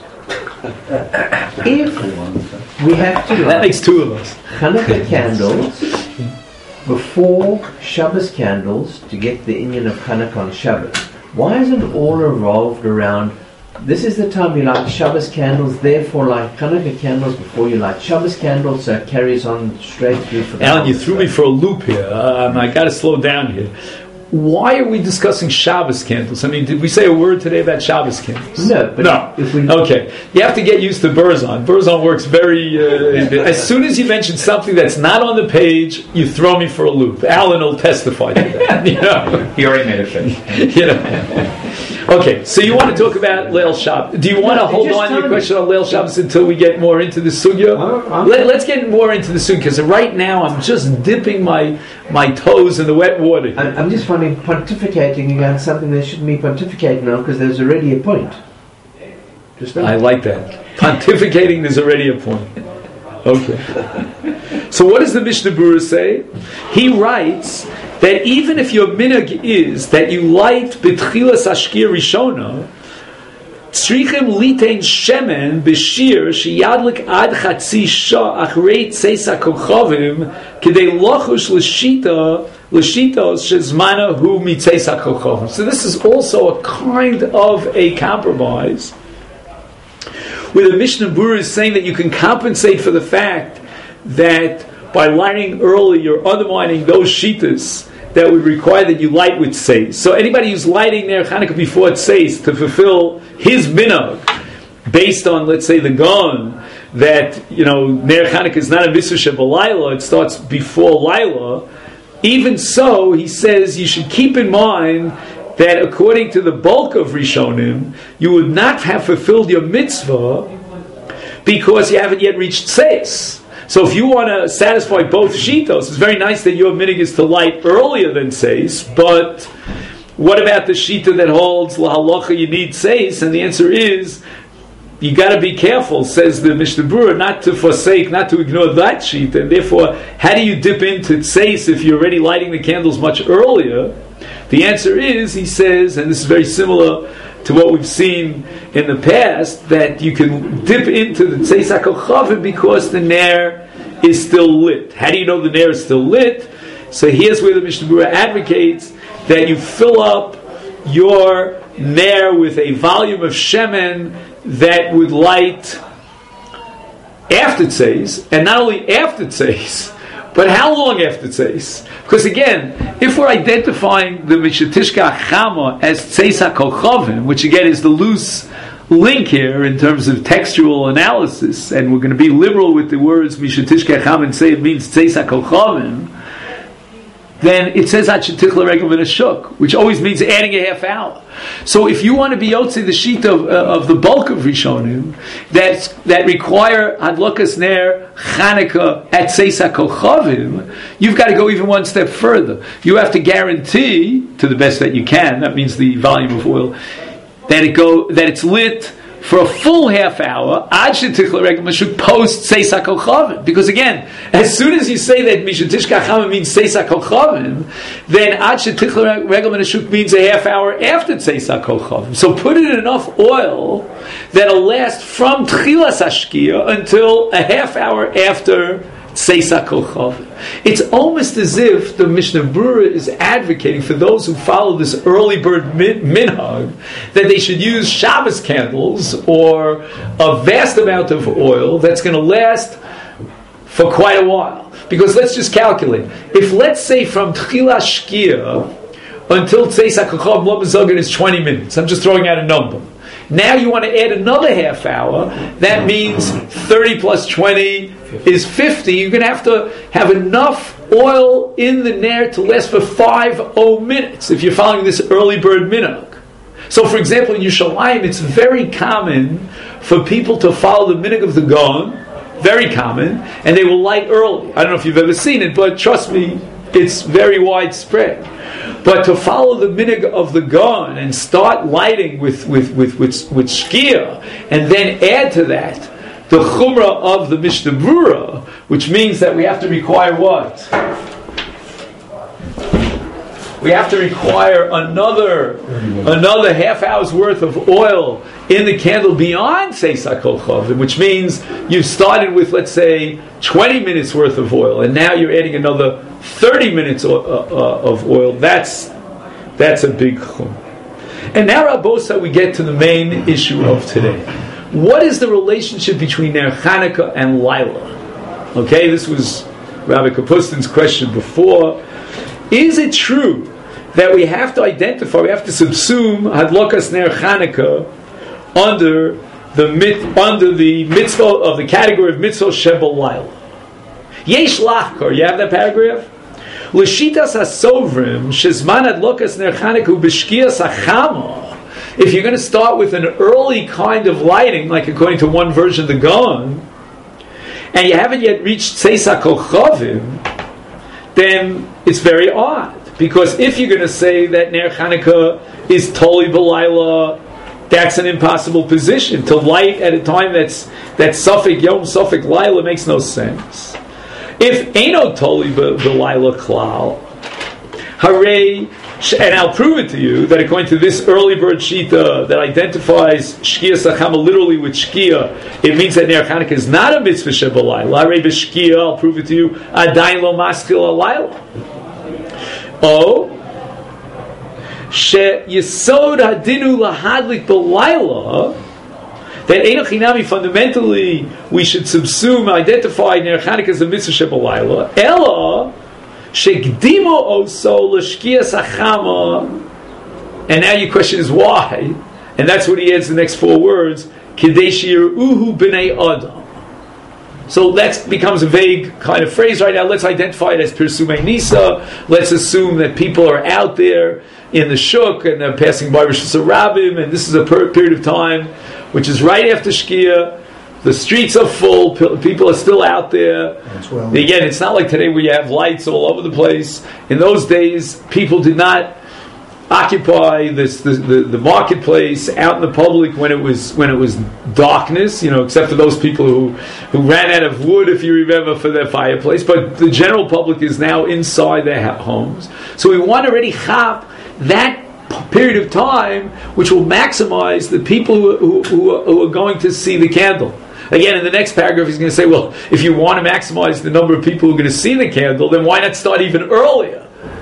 If we have to light that makes two of us. Hanukkah candles before Shabbos candles to get the inyan of Hanukkah on Shabbos, why isn't all revolved around this is the time you light Shabbos candles, therefore light Hanukkah candles before you light Shabbos candles, so it carries on straight through for the Alan, you threw me for a loop here. Um, I got to slow down here. Why are we discussing Shabbos candles? I mean, did we say a word today about Shabbos candles? No. But no. If we okay. You have to get used to Burzon. Burzon works very... Uh, as soon as you mention something that's not on the page, you throw me for a loop. Alan will testify to that. You know? He already made a finish. You know? Okay, so you want to talk about Leil Shabbos. Do you want to no, hold on to your question on Leil Shabbos until we get more into the sugya? Let, let's get more into the sugya, because right now I'm just dipping my my toes in the wet water. I'm, I'm just finding pontificating against something they shouldn't be pontificating on, because there's already a point. Just I like that. Pontificating, there's already a point. Okay. So what does the Mishnah Berurah say? He writes that even if your minhag is that you light b'tchilas hashkia rishona, tzrichem litein shemen b'shir sheyadlik ad chatzi shah achrei tzeis hakochavim k'dei lochush l'shita l'shitos shezmana hu mitzeis hakochavim. So this is also a kind of a compromise, where the Mishnah Berurah is saying that you can compensate for the fact that by lighting early, you're undermining those shitas that would require that you light with seis. So anybody who's lighting their Chanukah before it seis to fulfill his minhag, based on, let's say, the Gaon, that, you know, Ner Chanukah is not a mitzvah shebalayla, it starts before Laila. Even so, he says you should keep in mind that according to the bulk of Rishonim, you would not have fulfilled your mitzvah because you haven't yet reached Tzeis. So if you want to satisfy both Shitos, it's very nice that your minig is to light earlier than Tzeis, but what about the Shita that holds Lahalacha you need Tzeis? And the answer is, you got to be careful, says the Mishnah Berurah, not to forsake, not to ignore that sheet, and therefore, how do you dip into Tzeis if you're already lighting the candles much earlier? The answer is, he says, and this is very similar to what we've seen in the past, that you can dip into the Tzeis HaKochavim because the Ner is still lit. How do you know the Ner is still lit? So here's where the Mishnah Berurah advocates that you fill up your Ner with a volume of Shemen that would light after Tzeis, and not only after Tzeis, but how long after Tzeis? Because again, if we're identifying the Mishatishka Chama as Tzeis HaKochavim, which again is the loose link here in terms of textual analysis, and we're going to be liberal with the words Mishatishka Chama and say it means Tzeis HaKochavim, then it says Achetichla Regel V'Nashuk, which always means adding a half hour. So if you want to be Yotze the sheet of, uh, of the bulk of Rishonim that's, that require Hadlokas Ner Chanukah at Tzeis HaKochavim, you've got to go even one step further. You have to guarantee, to the best that you can, that means the volume of oil, that it go that it's lit for a full half hour, Ad Shetichla Regel Mashuk post Tzeis HaKochavim. Because again, as soon as you say that Mishatishka Chama means Tzeis HaKochavim, then Ad Shetichla Regel Mashuk means a half hour after Tzeis HaKochavim. So put in enough oil that'll last from Tchilas HaShkia until a half hour after Tzeis HaKochavim. It's almost as if the Mishnah Berurah is advocating for those who follow this early bird min- minhag that they should use Shabbos candles or a vast amount of oil that's going to last for quite a while. Because let's just calculate. If let's say from Tchilas Shkia until Tzeis HaKochavim Lo Mezogan is twenty minutes. I'm just throwing out a number. Now you want to add another half hour. That means thirty plus twenty is fifty. You're going to have to have enough oil in the Ner to last for five oh minutes if you're following this early bird minhag. So for example, in Yerushalayim, it's very common for people to follow the minhag of the Gaon, very common, and they will light early. I don't know if you've ever seen it, but trust me, it's very widespread. But to follow the minhag of the Gaon and start lighting with with with with, with shkia, and then add to that the chumrah of the Mishnah Berurah, which means that we have to require what? We have to require another another half hour's worth of oil in the candle beyond Tzeis HaKochavim, which means you've started with, let's say, twenty minutes worth of oil, and now you're adding another thirty minutes o- uh, of oil. That's that's a big chum. And now, Rabosa, we get to the main issue of today. What is the relationship between Ner Chanukah and Laila? Okay, this was Rabbi Kapustin's question before. Is it true that we have to identify, we have to subsume Hadlokas Ner Chanukah under the mit, under the mitzvah of the category of mitzvah Shebel Laila? Yesh Lachkar, you have that paragraph? L'shitas hasovrim shezman Hadlokas Ner Chanukah b'shkias hachama. If you're going to start with an early kind of lighting, like according to one version of the Gaon, and you haven't yet reached Tzeis HaKochavim, then it's very odd. Because if you're going to say that Ner Chanukah is Toli B'Laila, that's an impossible position. To light at a time that's that's Suffolk Yom, Suffolk Laila makes no sense. If Eino Toli B'Laila Klal, Hooray, and I'll prove it to you that according to this early bird shita that identifies Shkia Sachama literally with Shkia, it means that Ner Chanukah is not a mitzvah shebalayla. Hooray b'Shkia, I'll prove it to you, Adayin lo maskil alayla. Oh, she yesod hadinu lahadlik b'layla, that Eino Chinami fundamentally we should subsume, identify Ner Chanukah as a mitzvah shebalayla. Ella Shekdimo oso l'shkia sachama, and now your question is why, and that's what he adds the next four words. Kadesh Yiruhu B'nei Adam. So that becomes a vague kind of phrase right now. Let's identify it as Pirsumei Nisa. Let's assume that people are out there in the Shuk and they're passing by Rosh Hashanah, and this is a per- period of time which is right after Shkia. The streets are full. People are still out there. Well. Again, it's not like today where you have lights all over the place. In those days, people did not occupy this the, the, the marketplace out in the public when it was when it was darkness. You know, except for those people who who ran out of wood, if you remember, for their fireplace. But the general public is now inside their ha- homes. So we want to already chop that period of time, which will maximize the people who, who, who are going to see the candle. Again, in the next paragraph, he's going to say, well, if you want to maximize the number of people who are going to see the candle, then why not start even earlier?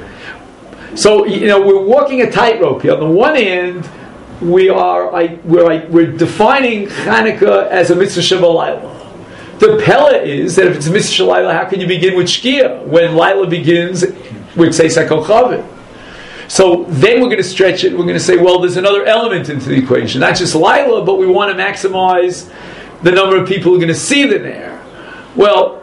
So, you know, we're walking a tightrope here. On the one hand, we are I, we're, I, we're defining Hanukkah as a mitzvah Shabbat. The Pella is that if it's a mitzvah Shabbat, how can you begin with Shkia when Laila begins with Seisach Kochavim? So then we're going to stretch it. We're going to say, well, there's another element into the equation, not just Laila, but we want to maximize the number of people who are going to see the Ner. Well,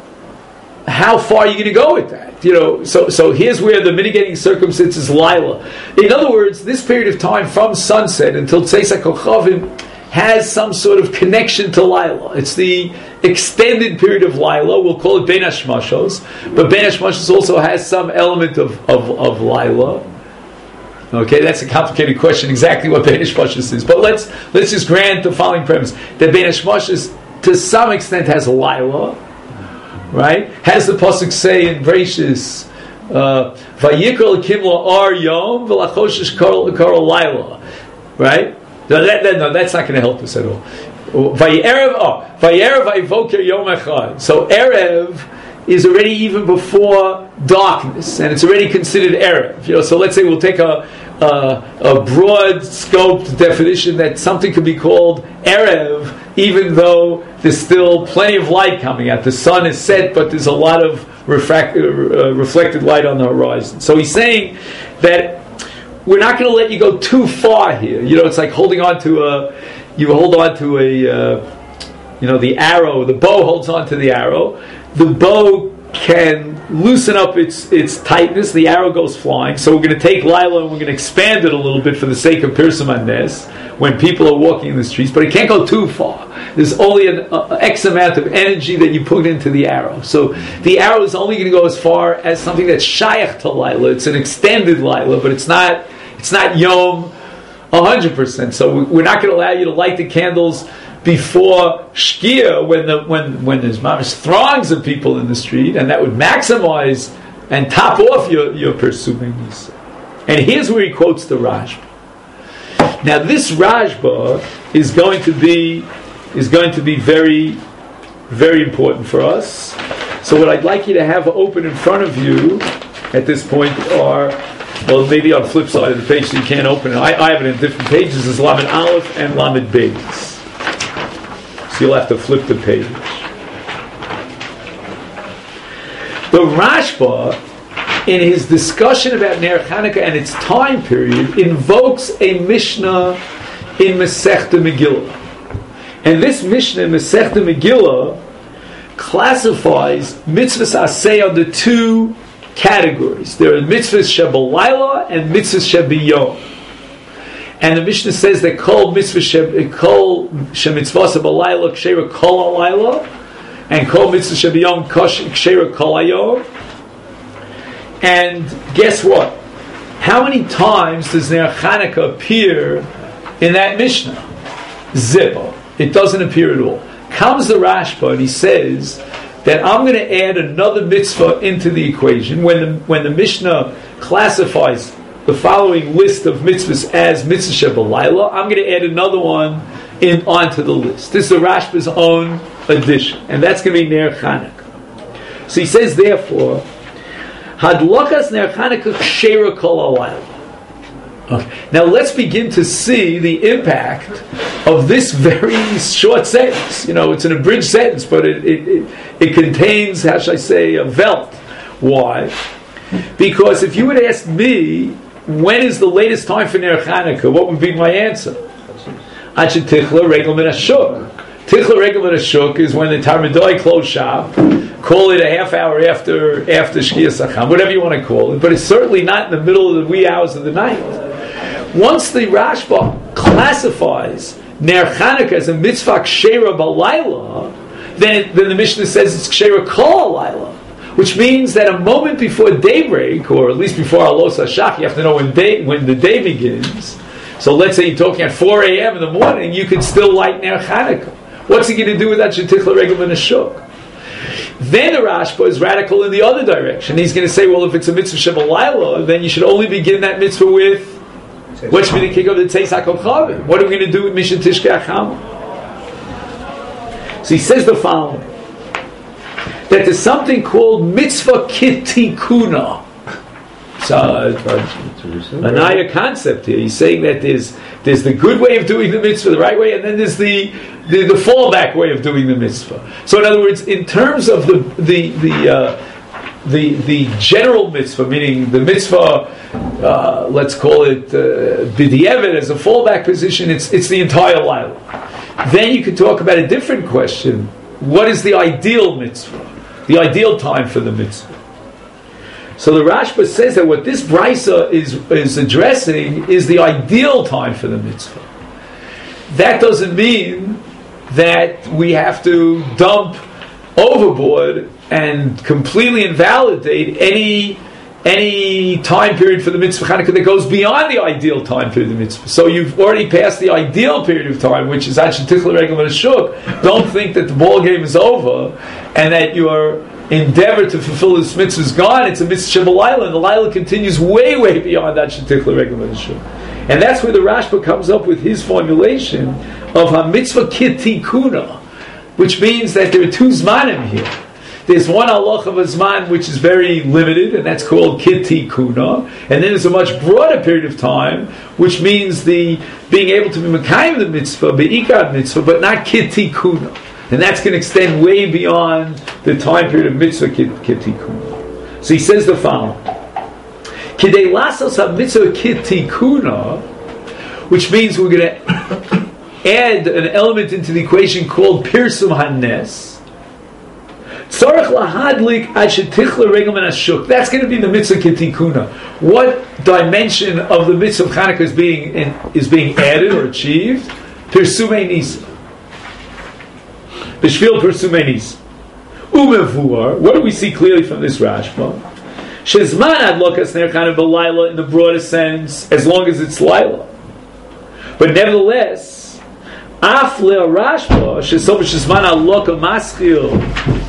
how far are you going to go with that? You know, so so here's where the mitigating circumstance is Laila. In other words, this period of time from sunset until Tzeisach Kochavim has some sort of connection to Laila. It's the extended period of Laila. We'll call it Ben Hashmashos, but Ben Hashmashos also has some element of of, of Laila. Okay, that's a complicated question. Exactly what Ben Hashmashos is, but let's let's just grant the following premise: that Ben Hashmashos, to some extent, has Laila. Right? Has the pasuk say in Bereshis, "Vayikol Kimla Ar Yom v'Lachoshesh Karol Laila." Right? No, that, that, no, that's not going to help us at all. Vayerev, oh, Vayerev Vayvoker Yom Echad. So Erev is already even before darkness, and it's already considered Erev. You know, so let's say we'll take a a, a broad scoped definition that something could be called Erev, even though there's still plenty of light coming out. The sun is set, but there's a lot of refract, uh, reflected light on the horizon. So he's saying that we're not going to let you go too far here. You know, it's like holding on to a, you hold on to a, uh, you know, the arrow. The bow holds on to the arrow. The bow can loosen up its its tightness. The arrow goes flying. So we're going to take Laila and we're going to expand it a little bit for the sake of Pirsum Nes when people are walking in the streets. But it can't go too far. There's only an uh, X amount of energy that you put into the arrow. So the arrow is only going to go as far as something that's shayach to Laila. It's an extended Laila, but it's not it's not Yom one hundred percent. So we're not going to allow you to light the candles before Shkia when the when when there's mamish throngs of people in the street, and that would maximize and top off your your Pirsumei Nisa. And here's where he quotes the Rashba. Now this Rashba is going to be is going to be very very important for us. So what I'd like you to have open in front of you at this point are, well, maybe on the flip side of the page so you can't open it. I, I have it in different pages. Is Lamed Aleph and Lamed Beis. So you'll have to flip the page. The Rashba, in his discussion about Ner Hanukkah and its time period, invokes a Mishnah in Masechta Megillah. And this Mishnah in Masechta Megillah classifies mitzvahs aseh under two categories. There are mitzvahs shebalayla and mitzvahs shebiyom. And the Mishnah says that kol mitzvah kol shemitzvah shebalayla kshera kol alayla, and kol mitzvah shebiyom kshera kol ayom. And guess what? How many times does Ner Hanukkah appear in that Mishnah? Zippo. It doesn't appear at all. Comes the Rashba and he says that I'm going to add another mitzvah into the equation. When the, when the Mishnah classifies the following list of mitzvahs as mitzvah shebalayla, I'm going to add another one in onto the list. This is the Rashba's own addition, and that's going to be Ner Hanukkah. So he says, therefore, Hadlokas Ner Hanukkah kshera kol alayla. Okay. Now let's begin to see the impact of this very short sentence. You know, it's an abridged sentence, but it it, it, it contains, how should I say, a velt. Why? Because if you would ask me, when is the latest time for Ner Hanukkah, what would be my answer? Achid tichla regel min hashuk. Tichla regel min hashuk is when the Talmidoi close shop. Call it a half hour after after Shkiyas Acham, whatever you want to call it, but it's certainly not in the middle of the wee hours of the night. Once the Rashba classifies Ner Chanukah as a mitzvah kshera b'layla, then, then the Mishnah says it's kshera kol halayla, which means that a moment before daybreak, or at least before Alos HaShach, you have to know when day when the day begins. So let's say you're talking at four a.m. in the morning, you can still light Ner Chanukah. What's he going to do with that shetichla regel min hashuk? Then the Rashba is radical in the other direction. He's going to say, well, if it's a mitzvah shebalayla, then you should only begin that mitzvah with what should be the kick of the Tzeis HaKochavim. What are we going to do with Mishan Tishkei Acham? So he says the following: that there's something called mitzvah kitikuna. So uh, a Naya concept here. He's saying that there's there's the good way of doing the mitzvah, the right way, and then there's the the, the fallback way of doing the mitzvah. So in other words, in terms of the the the uh, the, the general mitzvah, meaning the mitzvah, uh, let's call it uh, b'di'evet as a fallback position, it's it's the entire laila. Then you could talk about a different question: what is the ideal mitzvah, the ideal time for the mitzvah? So the Rashba says that what this brisa is is addressing is the ideal time for the mitzvah. That doesn't mean that we have to dump overboard and completely invalidate any any time period for the mitzvah Chanukah that goes beyond the ideal time period of the mitzvah. So you've already passed the ideal period of time, which is actually tichla regel min hashuk. Don't think that the ball game is over and that your endeavor to fulfill this mitzvah is gone. It's a mitzvah shebalayla, and the layla continues way, way beyond that shetichla regel min hashuk. And that's where the Rashba comes up with his formulation of ha-mitzvah kitikuna, which means that there are two zmanim here. There's one halach of a zman which is very limited, and that's called kitikuna, and then there's a much broader period of time, which means the being able to be mekayim the mitzvah, be'ikad mitzvah, but not kitikuna. And that's going to extend way beyond the time period of mitzvah kitikuna. So he says the following: Kidei lasos ha-mitzvah kitikuna, which means we're going to add an element into the equation called pirsum hanes. Tzarech lahadlik ashetichla regel min hashuk. That's going to be the mitzvah kitikuna. What dimension of the mitzvah of Chanukah is being in, is being added or achieved? Pirsumei nisa. B'shvil pirsumei nisa. Umevuar. What do we see clearly from this Rashba? Shezman adlokas ner Chanukah b'layla in the broadest sense, as long as it's Laila. But nevertheless, af le Rashba shesom shezman adloka maschil.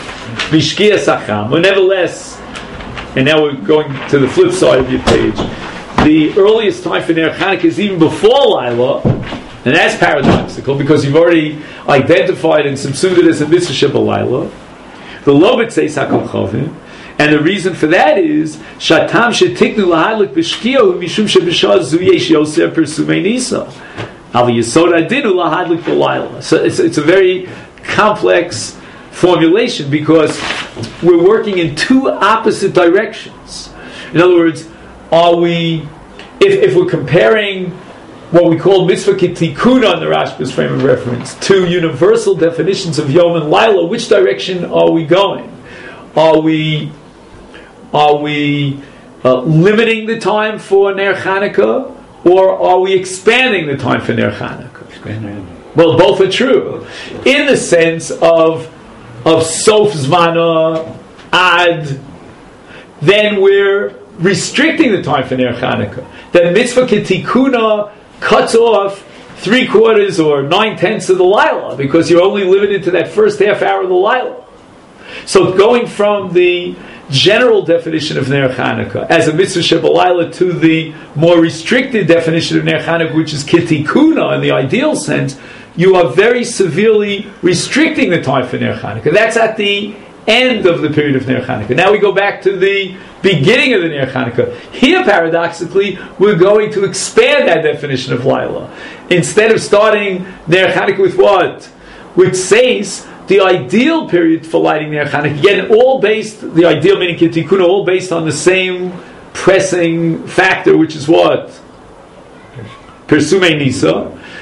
But nevertheless, and now we're going to the flip side of your page, the earliest time for Ner Chanukah is even before Laila, and that's paradoxical because you've already identified and subsumed it as a mitzvah shebalayla. The Lobet Tzeis HaKochavim, and the reason for that is Shatam shetiknu lahadlik b'shkiyahu mishum shebishah zuyesh yosef persumei nisa al yisod adinu lahadlik b'layla. So it's it's a very complex formulation because we're working in two opposite directions. In other words, are we, if, if we're comparing what we call mitzvah kitikuna on the Rashba's frame of reference to universal definitions of Yom and Laila, which direction are we going? Are we are we uh, limiting the time for Ner Chanukah, or are we expanding the time for Ner Chanukah? Expanding. Well, both are true, in the sense of of Sof Zvana Ad, then we're restricting the time for Ner Chanukah. Then mitzvah kitikuna cuts off three quarters or nine tenths of the Laila because you're only limited to that first half hour of the Laila. So going from the general definition of Ner Chanukah as a mitzvah shebalayla to the more restricted definition of Ner Chanukah, which is kitikuna in the ideal sense, you are very severely restricting the time for Ner Chanukah. That's at the end of the period of Ner Chanukah. Now we go back to the beginning of the Ner Chanukah. Here, paradoxically, we're going to expand that definition of Laila. Instead of starting Ner Chanukah with what? With Seis, the ideal period for lighting Ner Chanukah, again, all based, the ideal meaning kitikuna, all based on the same pressing factor, which is what? Persumei nisa.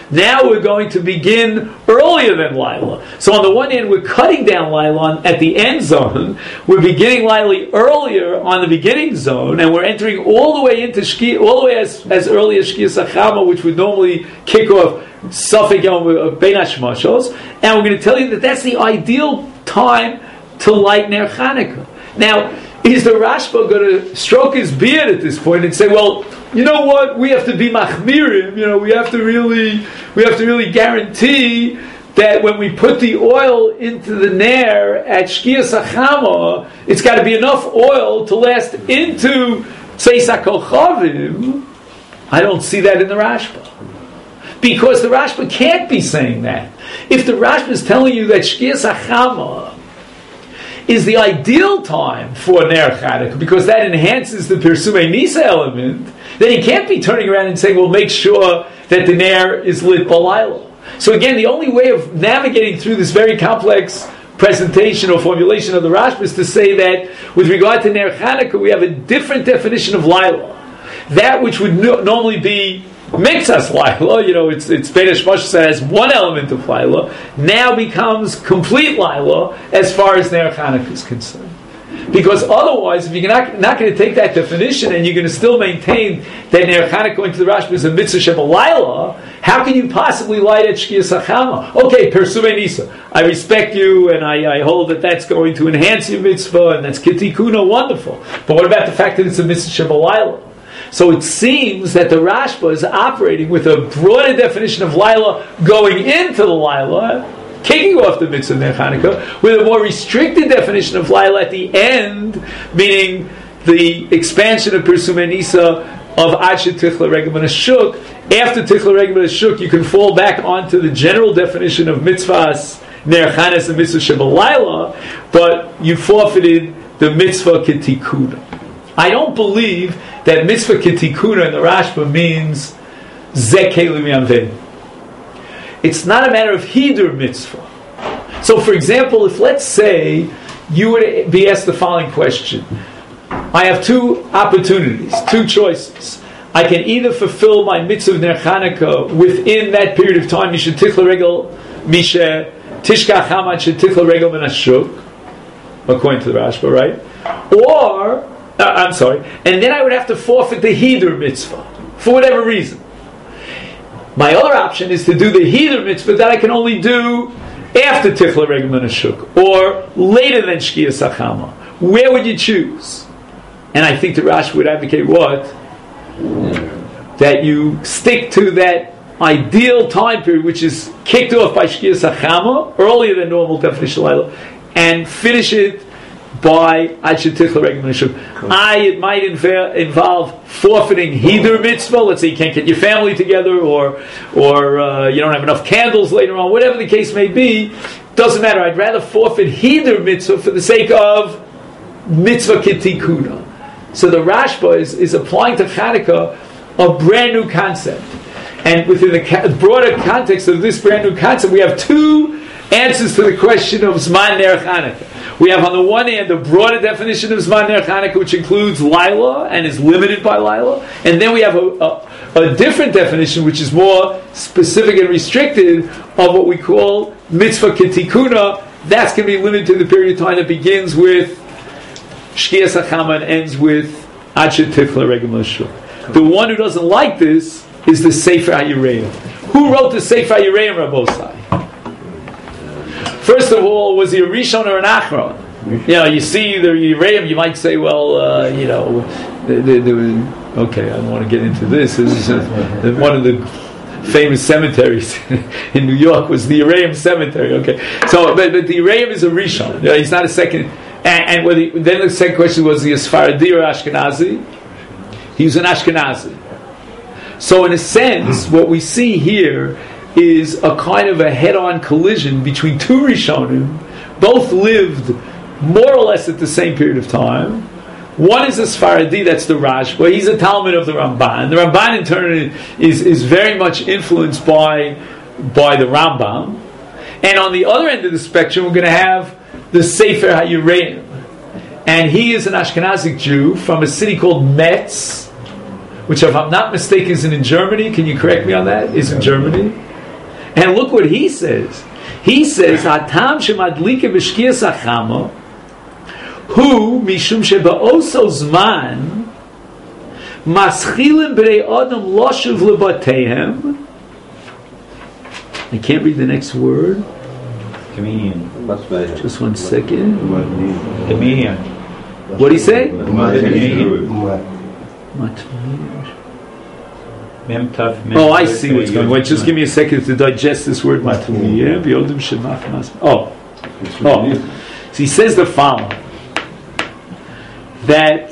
Now we're going to begin earlier than Laila. So on the one hand, we're cutting down Laila at the end zone. We're beginning Laila earlier on the beginning zone, and we're entering all the way into Shkia, all the way as, as early as Shkia Sachama, which would normally kick off Safek Yom Bein Hashmashos. And we're going to tell you that that's the ideal time to light Ner Chanukah. Now, is the Rashba going to stroke his beard at this point and say, well, you know what, we have to be machmirim, you know, we have to really, we have to really guarantee that when we put the oil into the Ner at Shkia Sachama, it's got to be enough oil to last into Tzeis HaKochavim. I don't see that in the Rashba. Because the Rashba can't be saying that. If the Rashba is telling you that Shkia Sachama is the ideal time for Ner Chanukah, because that enhances the Pirsumei Nisa element, then he can't be turning around and saying, well, make sure that the Ner is lit Balayla. So again, the only way of navigating through this very complex presentation or formulation of the Rashba is to say that with regard to Ner Chanukah, we have a different definition of Laila. That which would no- normally be Mitzvahs Laila, you know, it's it's Bein Hashmashos that has one element of Laila, now becomes complete Laila as far as Ner Chanukah is concerned. Because otherwise, if you're not, not going to take that definition and you're going to still maintain that Ner Chanukah going to the Rashba is a Mitzvah Sheba Laila, how can you possibly light at Shkia Sachama? Okay, Pirsumei Nisa, I respect you and I, I hold that that's going to enhance your mitzvah and that's Kitikuna, wonderful. But what about the fact that it's a Mitzvah Sheba Laila? So it seems that the Rashba is operating with a broader definition of Laila going into the Laila, kicking off the mitzvah of Ner Chanukah, with a more restricted definition of Laila at the end, meaning the expansion of Pirsumei Nisa of Ad Shetichla Regel Ben Hashuk. After Tichla Regel Ben Hashuk, you can fall back onto the general definition of mitzvahs Ner Chanes and mitzvah Sheba Laila, but you forfeited the mitzvah Ketikuna. I don't believe that mitzvah Ketikuna in the Rashba means Zeh Kelim Yamveh. It's not a matter of Hidur mitzvah. So, for example, if let's say you would be asked the following question: I have two opportunities, two choices. I can either fulfill my mitzvah of Ner Chanukah within that period of time, Misha Tichla Regel, Misha Tishkach Hamad Tichla Regel Ben Hashuk, according to the Rashba, right? Or, uh, I'm sorry, and then I would have to forfeit the Hidur mitzvah for whatever reason. My other option is to do the Hidur mitzvah that I can only do after Tichla Regel Ben Hashuk, or later than Shkia Sachama. Where would you choose? And I think the Rashi would advocate what? That you stick to that ideal time period, which is kicked off by Shkia Sachama, earlier than normal definition of Laila, and finish it by Ad Shetichla Regel Ben Hashuk. I, it might inv- involve forfeiting Hidur mitzvah. Let's say you can't get your family together, or or uh, you don't have enough candles later on. Whatever the case may be, doesn't matter. I'd rather forfeit Hidur mitzvah for the sake of mitzvah Ketikuna. So the Rashba is, is applying to Chanukah a brand new concept, and within the ca- broader context of this brand new concept, we have two answers to the question of Zman Ner Chanukah. We have on the one hand the broader definition of Zman Ner Chanukah, which includes Laila and is limited by Laila, and then we have a, a, a different definition which is more specific and restricted of what we call Mitzvah Ketikuna. That's going to be limited to the period of time that begins with Shkia Sachama and ends with Ad Shetichla Regel Ben Hashuk. The one who doesn't like this is the Sefer HaYireim. Who wrote the Sefer HaYireim, Rabbosai? First of all, was he a Rishon or an Achron? You know, you see the Yireim, you might say, well, uh, you know, they, they, they were, okay, I don't want to get into this. This is a, one of the famous cemeteries in New York was the Yireim Cemetery. Okay, so but, but the Yireim is a Rishon. You know, he's not a second. And, and whether he, then the second question was, he a Sfaradi or Ashkenazi? He was an Ashkenazi. So in a sense, what we see here is a kind of a head-on collision between two Rishonim. Both lived more or less at the same period of time. One is a Sfaradi, that's the Rashba. He's a Talmud of the Ramban. The Ramban in turn is, is very much influenced by, by the Rambam. And on the other end of the spectrum, we're going to have the Sefer HaYireim. And he is an Ashkenazic Jew from a city called Metz, which if I'm not mistaken is in Germany. Can you correct me on that? Is in Germany. And look what he says. He says, Hatam shemadlike b'shkiyas hachama, hu mishum sheba'oso zman, maschilim b'rei adam loshuv lebatehem. I can't read the next word. Comedian. Just one second. Comedian. What do you say? Oh, I see what's going on. Wait, just give me a second to digest this word. Oh. Oh. So he says the following. That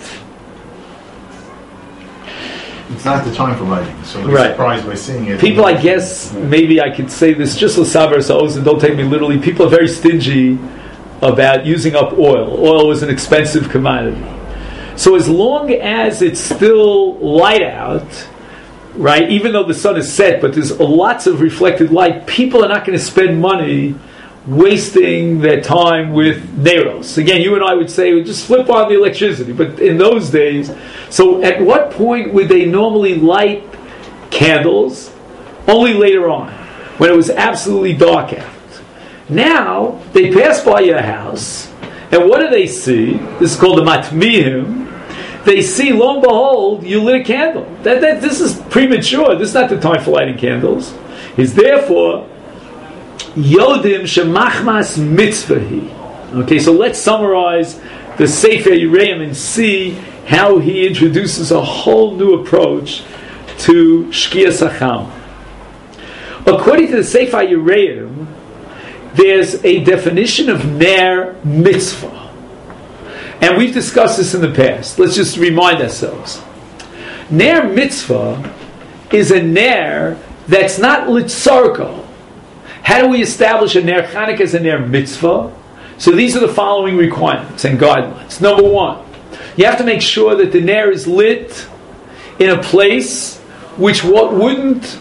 it's not the time for writing, so I'm right. surprised by seeing it. People, I guess, maybe I could say this just l'saber sa'oz, and don't take me literally. People are very stingy about using up oil. Oil is an expensive commodity. So as long as it's still light out, right, even though the sun is set, but there's lots of reflected light, people are not going to spend money wasting their time with Neros. Again, you and I would say, just flip on the electricity. But in those days, so at what point would they normally light candles? Only later on, when it was absolutely dark out. Now, they pass by your house, and what do they see? This is called the matmihim. They see, lo and behold, you lit a candle. That, that, this is premature. This is not the time for lighting candles. It's therefore Yodim shemachmas mitzvahi. Okay, so let's summarize the Sefer Yereim and see how he introduces a whole new approach to Shkiyas Hacham. According to the Sefer Yereim, there's a definition of Ner Mitzvah. And we've discussed this in the past. Let's just remind ourselves. Ner Mitzvah is a Ner that's not Litzarko. How do we establish a Ner Chanukah as a Ner Mitzvah? So these are the following requirements and guidelines. Number one, you have to make sure that the Ner is lit in a place which what wouldn't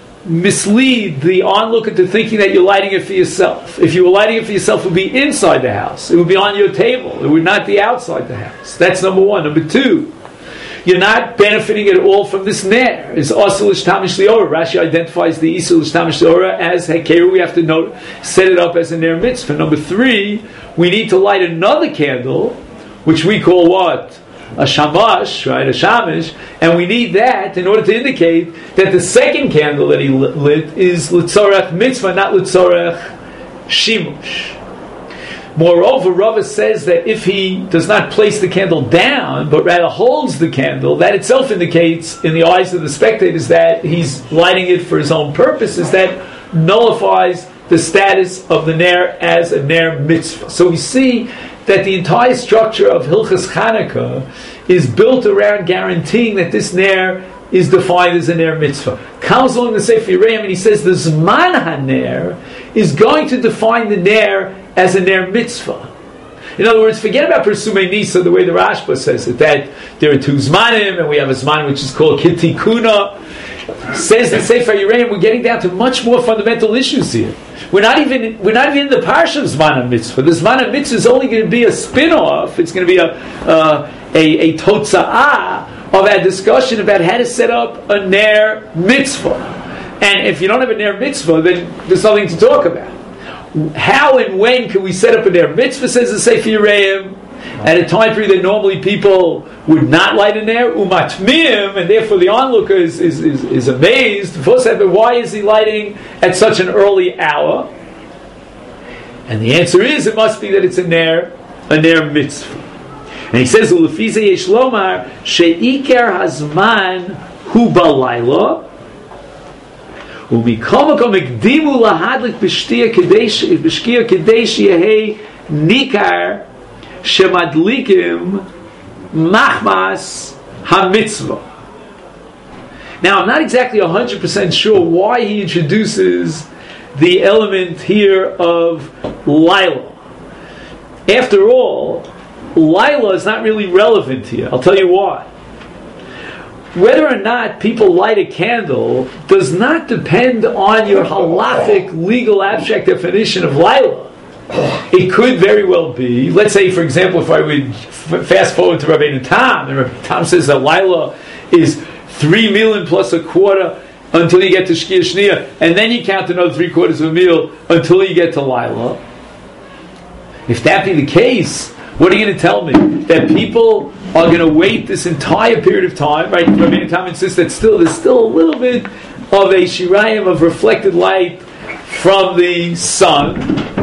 mislead the onlooker to thinking that you're lighting it for yourself. If you were lighting it for yourself, it would be inside the house. It would be on your table. It would not be outside the house. That's number one. Number two, you're not benefiting at all from this ner. It's also l'shtamish liora. Rashi identifies the isul l'shtamish liora as hekeru. We have to note, set it up as a ner mitzvah. Number three, we need to light another candle, which we call what? A shamash, right? A shamish. And we need that in order to indicate that the second candle that he lit is litzorech mitzvah, not litzorech shimush. Moreover, Rava says that if he does not place the candle down, but rather holds the candle, that itself indicates, in the eyes of the spectators, that he's lighting it for his own purposes. That nullifies the status of the ner as a ner mitzvah. So we see that the entire structure of Hilchas Chanukah is built around guaranteeing that this ner is defined as a ner mitzvah. Comes along the Sefer Yereim and he says the Zman HaNer is going to define the ner as a ner mitzvah. In other words, forget about Persumei Nisa, the way the Rashba says it, that there are two Zmanim, and we have a Zman which is called Kitikuna. Says the Sefer Yereim, we're getting down to much more fundamental issues here. We're not even we're not even in the parsha of Zman HaMitzvah. The Zman HaMitzvah is only going to be a spin-off. It's going to be a uh, a, a totza'ah of our discussion about how to set up a ner mitzvah. And if you don't have a ner mitzvah, then there's nothing to talk about. How and when can we set up a ner mitzvah, says the Sefer Yereim, at a time period that normally people would not light a ner, umatmim, and therefore the onlooker is, is, is, is amazed. First, but why is he lighting at such an early hour? And the answer is, it must be that it's a ner, a ner mitzvah. And he says, "Ulefize yesh lomar sheikar hazman hu balayla." ומקום הקדימו להדליק בשתייה כדי שיהיה ניכר שמדליקים מחמס המצווה. Now, I'm not exactly one hundred percent sure why he introduces the element here of Lila. After all, Lila is not really relevant here. I'll tell you why. Whether or not people light a candle does not depend on your halachic, legal, abstract definition of Lila. It could very well be, let's say, for example, if I would f- fast forward to Rabbeinu Tam, and Rabbeinu Tam says that Lila is three million plus a quarter, until you get to Shkia Shnia, and then you count another three quarters of a meal until you get to Laila. If that be the case, what are you going to tell me? That people are going to wait this entire period of time, right? Rabbeinu Tam insists that still there's still a little bit of a shirayim of reflected light from the sun,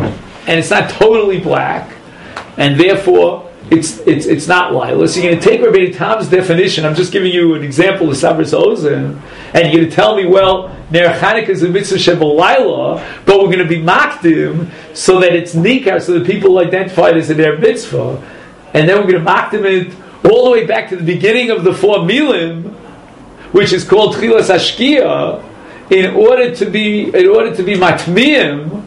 and it's not totally black, and therefore it's it's it's not Laila. So you're going to take Rabbeinu Tam's definition. I'm just giving you an example of Sabras Ozen, and you're going to tell me, well, Ner Chanukah is a mitzvah shebel Laila, but we're going to be makdim so that it's nikar, so that people identify it as a Ner mitzvah, and then we're going to makdim it all the way back to the beginning of the four milim, which is called Tchilas Hashkia, in order to be in order to be matmiim.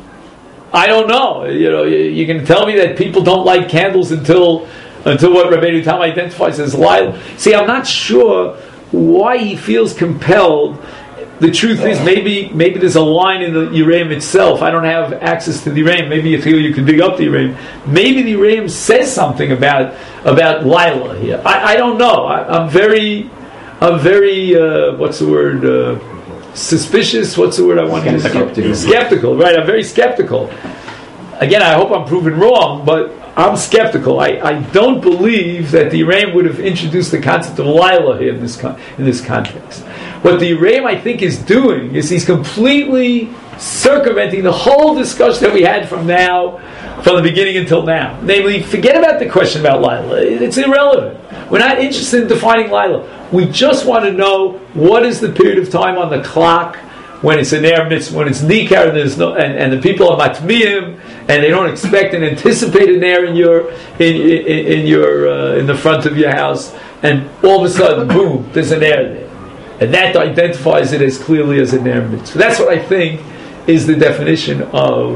I don't know. You know, you're going to tell me that people don't light candles until until what Rabbeinu Tam identifies as Laila. See, I'm not sure why he feels compelled. The truth is, maybe maybe there's a line in the Yereim itself. I don't have access to the Yereim. Maybe you feel you can dig up the Yereim. Maybe the Yereim says something about about Laila here. I, I don't know. I, I'm very, I'm very. Uh, what's the word? Uh, suspicious. What's the word I want to use? Skeptical. Skeptical. Right. I'm very skeptical. Again, I hope I'm proven wrong, but I'm skeptical. I, I don't believe that the Yereim would have introduced the concept of Laila here in this con- in this context. What the Yereim, I think, is doing is he's completely circumventing the whole discussion that we had from now, from the beginning until now. Namely, forget about the question about Laila. It's irrelevant. We're not interested in defining Laila. We just want to know what is the period of time on the clock when it's an air mitzvah, when it's nikar, and there's no, and, and the people are matmiim, and they don't expect and anticipate an air in your in in, in your uh, in the front of your house, and all of a sudden, boom, there's an air there. And that identifies it as clearly as a ner mitzvah. That's what I think is the definition of.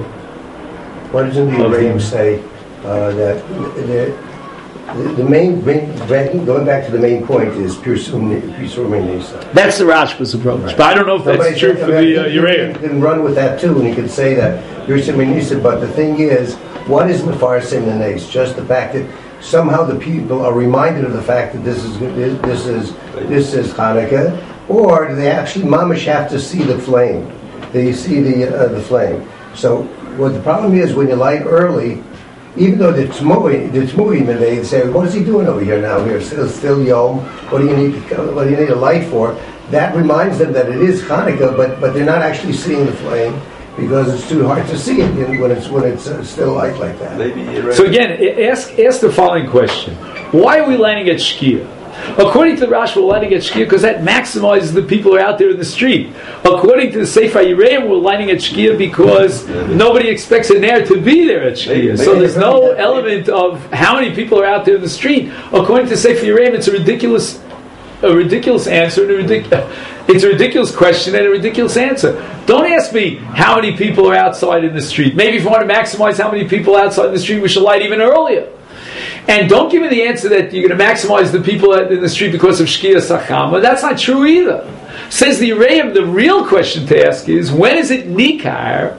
Why doesn't the Yereim say uh, that the, the, the main, going back to the main point is Pirsum Nisa? That's the Rashba's approach. Right. But I don't know if that's Nobody true for the uh, Yereim. You can run with that too, and you can say that Pirsum Nisa, but the thing is, what is Mefarsim Nes? Just the fact that somehow the people are reminded of the fact that this is this is this is Hanukkah. Or do they actually, mamish, have to see the flame? They see the uh, the flame. So what the problem is, when you light early, even though the tzmuim, the tzmuim, and they say, "What is he doing over here now? Here, still, still yom. What do you need? To, what do you need a light for?" That reminds them that it is Hanukkah, but but they're not actually seeing the flame because it's too hard to see it when it's when it's uh, still light like that. So again, ask ask the following question: why are we lighting at Shkia? According to the Rashi, we're lighting at Shkia because that maximizes the people who are out there in the street. According to the Sefer Yereim, we're lighting at Shkia because nobody expects an air to be there at Shkia. So there's no element of how many people are out there in the street. According to Sefer Yereim, it's a ridiculous, a ridiculous answer, and a ridiculous. It's a ridiculous question and a ridiculous answer. Don't ask me how many people are outside in the street. Maybe if you want to maximize how many people are outside in the street, we should light even earlier. And don't give me the answer that you're going to maximize the people in the street because of Shkia Sachama. That's not true either. Says the Yereim, the real question to ask is, when is it Nikar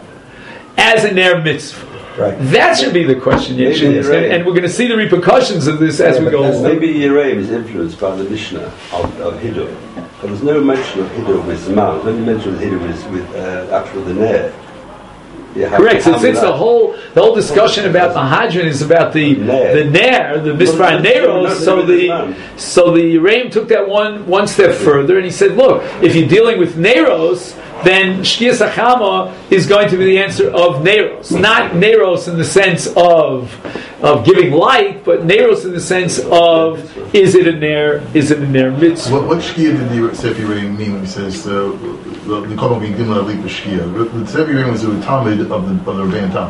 as a Ner Mitzvah? Right. That should be the question you should ask. And, and we're going to see the repercussions of this as yeah, we go along. Maybe Yereim is influenced by the Mishnah of, of Hiddur. But there's no mention of Hiddur with Zman. When you mention Hiddur with, with uh, actually the Ner. Correct. So since the whole the whole discussion about the Hadron is about the the Ner, the Mispar Neros, so the so the Yereim took that one one step further, and he said, look, if you're dealing with Neros, then Shkia Sachama is going to be the answer of Neros, not Neros in the sense of of giving light, but Neros in the sense of is it a Ner, is it a Ner mitzvah? What, what Shkia did the Sefer Yereim mean when he says uh, the Komal being Dimla Alik Shkia? The Sefer Yereim was a Talmud of the of the Rebbeinu Tam.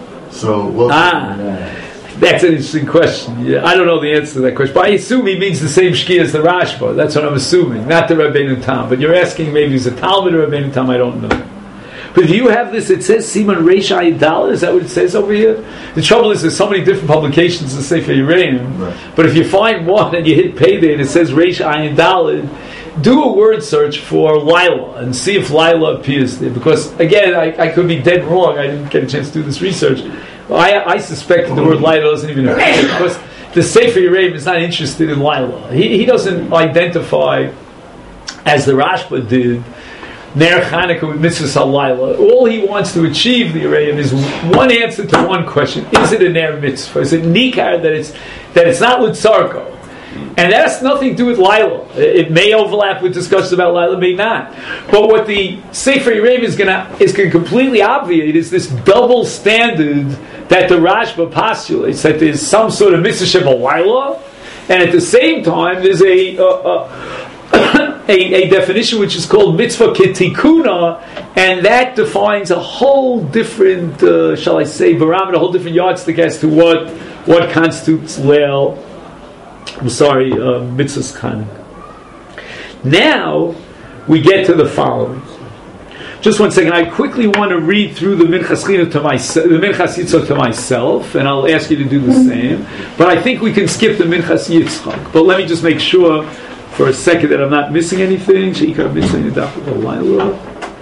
So what? Ah, that's an interesting question. Yeah, I don't know the answer to that question, but I assume he means the same Shkia as the Rashba. That's what I'm assuming, not the Rebbeinu Tam. But you're asking maybe he's a Talmud or Rebbeinu Tam. I don't know. But do you have this? It says Siman Reish Ayin Daled. Is that what it says over here? The trouble is there's so many different publications in Sefer Yereim. Right. But if you find one and you hit payday and it says Reish Ayin Daled, do a word search for Laila and see if Laila appears there. Because again, I, I could be dead wrong. I didn't get a chance to do this research. I, I suspect that the word Laila doesn't even appear because the Sefer Yereim is not interested in Laila. He, he doesn't identify, as the Rashba did, Ner Chanukah with mitzvahs halayla. All he wants to achieve, the Areim, is one answer to one question: is it a ner mitzvah? Is it nikar that it's that it's not litzarko? And that has nothing to do with Laila. It may overlap with discussions about Laila, may not. But what the Sefer Yereim is going to is going to completely obviate is this double standard that the Rashba postulates, that there's some sort of mitzvah sheba Laila, and at the same time there's a uh, uh, a, a definition which is called mitzvah ketikuna, and that defines a whole different, uh, shall I say, barometer, a whole different yardstick as to what what constitutes Leil. I'm sorry, uh, mitzvah's Chanukah. Now we get to the following. Just one second. I quickly want to read through the Minchas China to myself, the Minchas Yitzchak to myself, and I'll ask you to do the same. But I think we can skip the Minchas Yitzchak. But let me just make sure for a second that I'm not missing anything. Sheikar mitzvah yidach v'layla.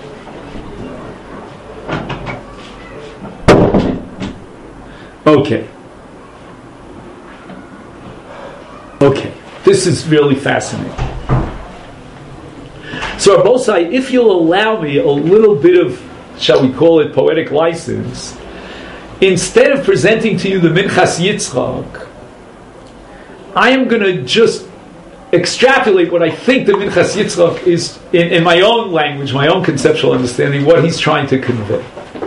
Okay. Okay, this is really fascinating. So, Abosai, if you'll allow me a little bit of, shall we call it, poetic license, instead of presenting to you the Minchas Yitzchak, I am going to just extrapolate what I think the Minchas Yitzchak is, in, in my own language, my own conceptual understanding, what he's trying to convey.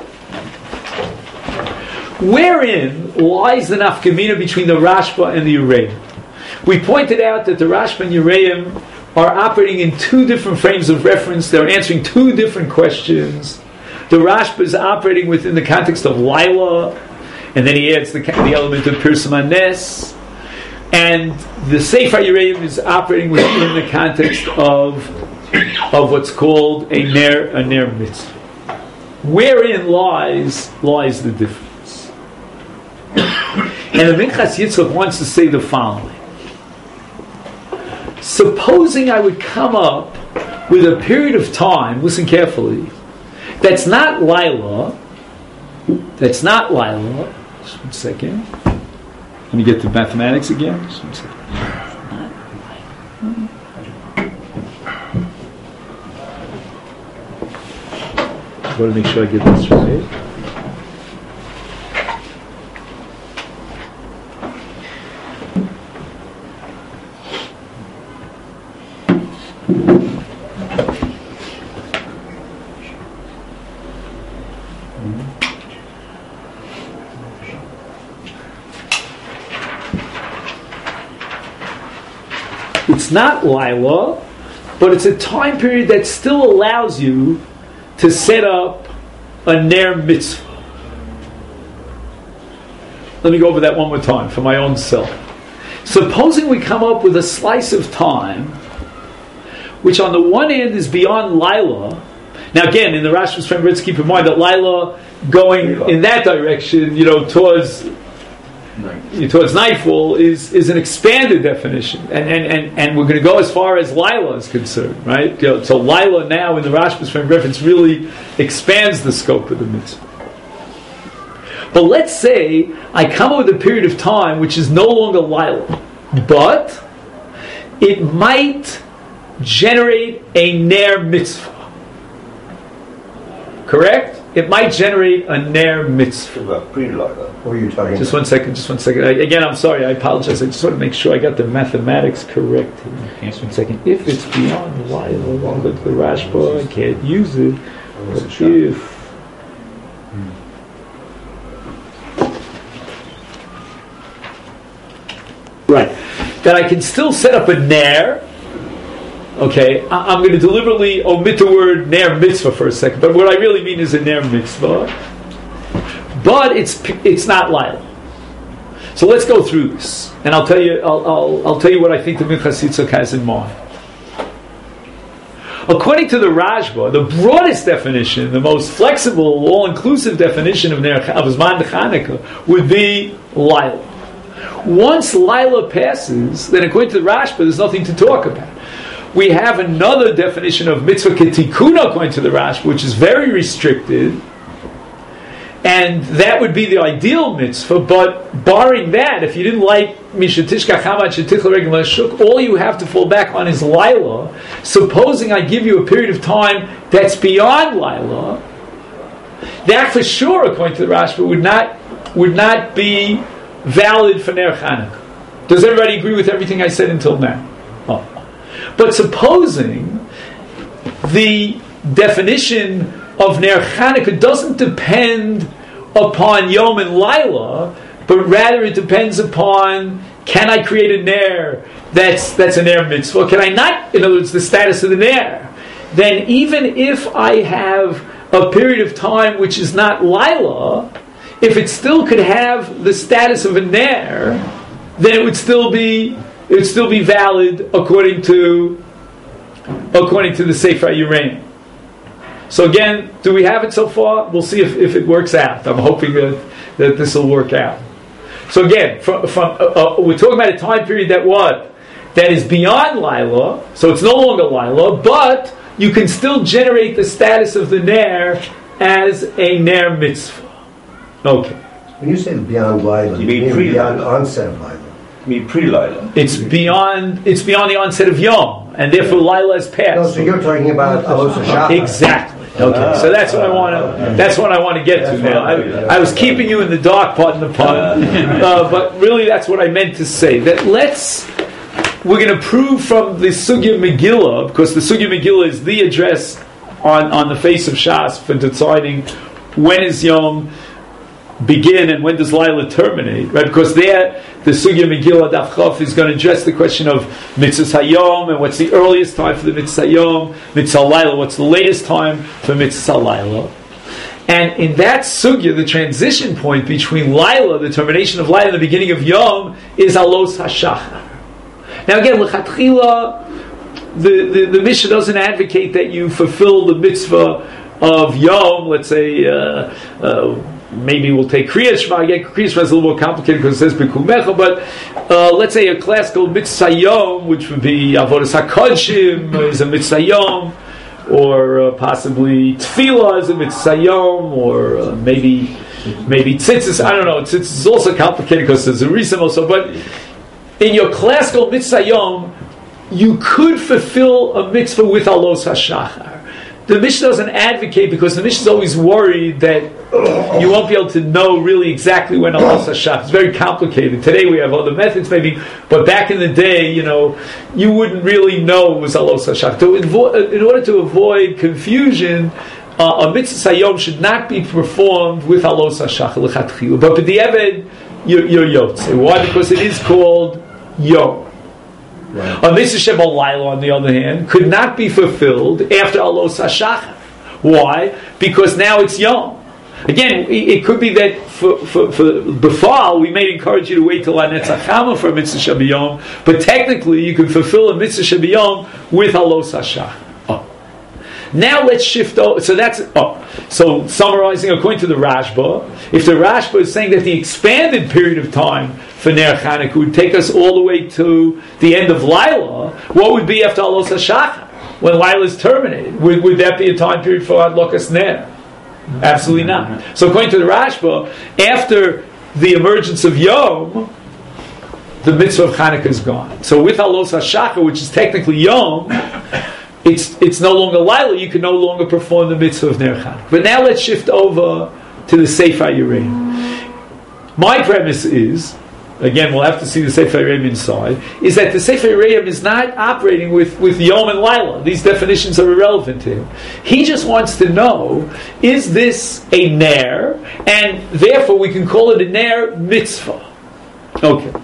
Wherein lies the nafkamina between the Rashba and the Yereim? We pointed out that the Rashba and Yereim are operating in two different frames of reference. They're answering two different questions. The Rashba is operating within the context of Laila, and then he adds the, the element of Pirsum Hanes. And the Sefer Yereim is operating within the context of of what's called a ner a ner mitzvah. Wherein lies lies the difference? And the Minchas Yitzchak wants to say the following. Supposing I would come up with a period of time, listen carefully, that's not Laila, that's not Laila, just one second, let me get to mathematics again, just one second. I want to make sure I get this right. It's not Laila, but it's a time period that still allows you to set up a ner mitzvah. Let me go over that one more time for my own self. Supposing we come up with a slice of time which on the one hand is beyond Laila. Now again, in the Rashba's frame, let's keep in mind that Laila going in that direction, you know, towards towards nightfall is, is an expanded definition, and, and, and, and we're going to go as far as Laila is concerned, right? You know, so Laila now in the Rashba's frame reference really expands the scope of the mitzvah. But let's say I come up with a period of time which is no longer Laila, but it might generate a ner mitzvah. Correct? It might generate a ner mitzvah. What are you talking Just about? one second, just one second. I, again, I'm sorry, I apologize. I just want to make sure I got the mathematics correct here. Just one second. If it's beyond Laila, I'll go to the Rashba, I can't use it. But if... Right. That I can still set up a ner. Okay, I, I'm going to deliberately omit the word ner mitzvah for a second, but what I really mean is a ner mitzvah. But it's it's not Laila. So let's go through this, and I'll tell you I'll I'll, I'll tell you what I think the Minchas Yitzchak has in mind. According to the Rashba, the broadest definition, the most flexible, all-inclusive definition of ner of Zman Chanukah would be Laila. Once Laila passes, then according to the Rashba, there's nothing to talk about. We have another definition of mitzvah ketikuna according to the Rashba, which is very restricted, And that would be the ideal mitzvah, but barring that, if you didn't like Mishatishka Chamad Shetichla Regel Shuk, all you have to fall back on is Laila. Supposing I give you a period of time that's beyond Laila, that for sure, according to the Rashba, would not would not be valid for Ner Chanukah. Does everybody agree with everything I said until now? Oh. But supposing the definition of Ner Chanukah doesn't depend upon Yom and Laila, but rather it depends upon, can I create a Ner that's that's a Ner mitzvah? Can I not, in other words, the status of the Ner? Then even if I have a period of time which is not Laila, if it still could have the status of a Ner, then it would still be it would still be valid according to according to the Sefer Yereim. So again, do we have it so far? We'll see if, if it works out. I'm hoping that, that this will work out. So again, from, from, uh, uh, we're talking about a time period that what? That is beyond Laila, so it's no longer Laila, but you can still generate the status of the Ner as a Ner mitzvah. Okay. When you say beyond Laila, You mean you mean pre- beyond onset of Laila. I mean, pre-Lila. It's beyond it's beyond the onset of Yom, and therefore Laila is passed. No, so you're talking about Alos HaShachar. Exactly. Okay, so that's what I want to. That's what I want to get to now. I, I was keeping you in the dark, pardon the pun, uh, but really that's what I meant to say. That let's. We're going to prove from the Sugya Megillah, because the Sugya Megillah is the address on, on the face of Shas for deciding when is Yom begin and when does Laila terminate, right? Because there, the Sugya Megillah Daf Chaf is going to address the question of Mitzvah Hayom and what's the earliest time for the Mitzvah Hayom, Mitzvah Laila, what's the latest time for Mitzvah Laila. And in that Sugya, the transition point between Laila, the termination of Laila, and the beginning of Yom, is Alos HaShachar. Now again, L'chatchila, the, the, the Mishnah doesn't advocate that you fulfill the mitzvah of Yom, let's say, uh, uh, maybe we'll take Kriyas Shema. Again, Kriyas Shema is a little more complicated because it says Bikumecha, but uh, let's say a classical Mitzvah Yom, which would be Avodas HaKodshim, is a Mitzvah Yom, or uh, possibly Tefillah is a Mitzvah Yom, or uh, maybe maybe Tzitzis, I don't know, Tzitzis is also complicated because there's a reason also, but in your classical Mitzvah Yom, you could fulfill a mitzvah with Alos HaShachar. The Mishnah doesn't advocate because the Mishnah is always worried that you won't be able to know really exactly when Alos HaShachar. It's very complicated. Today we have other methods maybe, but back in the day, you know, you wouldn't really know it was Alos HaShachar. So in order to avoid confusion, uh, a mitzvah Yom should not be performed with Alos HaShachar l'chatchila. But b'di'eved, you're, you're yotze. Why? Because it is called Yom. Right. A mitzvah Sheba Laila, on the other hand, could not be fulfilled after Alos HaShachar. Why? Because now it's Yom. Again, it could be that for, for, for Befal, we may encourage you to wait till HaNetzach Chama for a mitzvah Sheba Yom, but technically you can fulfill a mitzvah Sheba Yom with Alos HaShachar. Oh. Now let's shift over. So that's oh. So summarizing according to the Rashba, if the Rashba is saying that the expanded period of time for Ner Chanukah would take us all the way to the end of Laila, what would be after Alos HaShachar when Laila is terminated? Would, would that be a time period for Adlokas Ner? Absolutely not. So according to the Rashba, after the emergence of Yom, the mitzvah of Chanukah is gone. So with Alos HaShachar, which is technically Yom, it's it's no longer Laila. You can no longer perform the mitzvah of Ner Chanukah. But now let's shift over to the Sefer Yereim. My premise is, again, we'll have to see the Sefer Yereim inside, is that the Sefer Yereim is not operating with, with Yom and Laila. These definitions are irrelevant to him. He just wants to know, is this a Ner, and therefore we can call it a Ner mitzvah. Okay.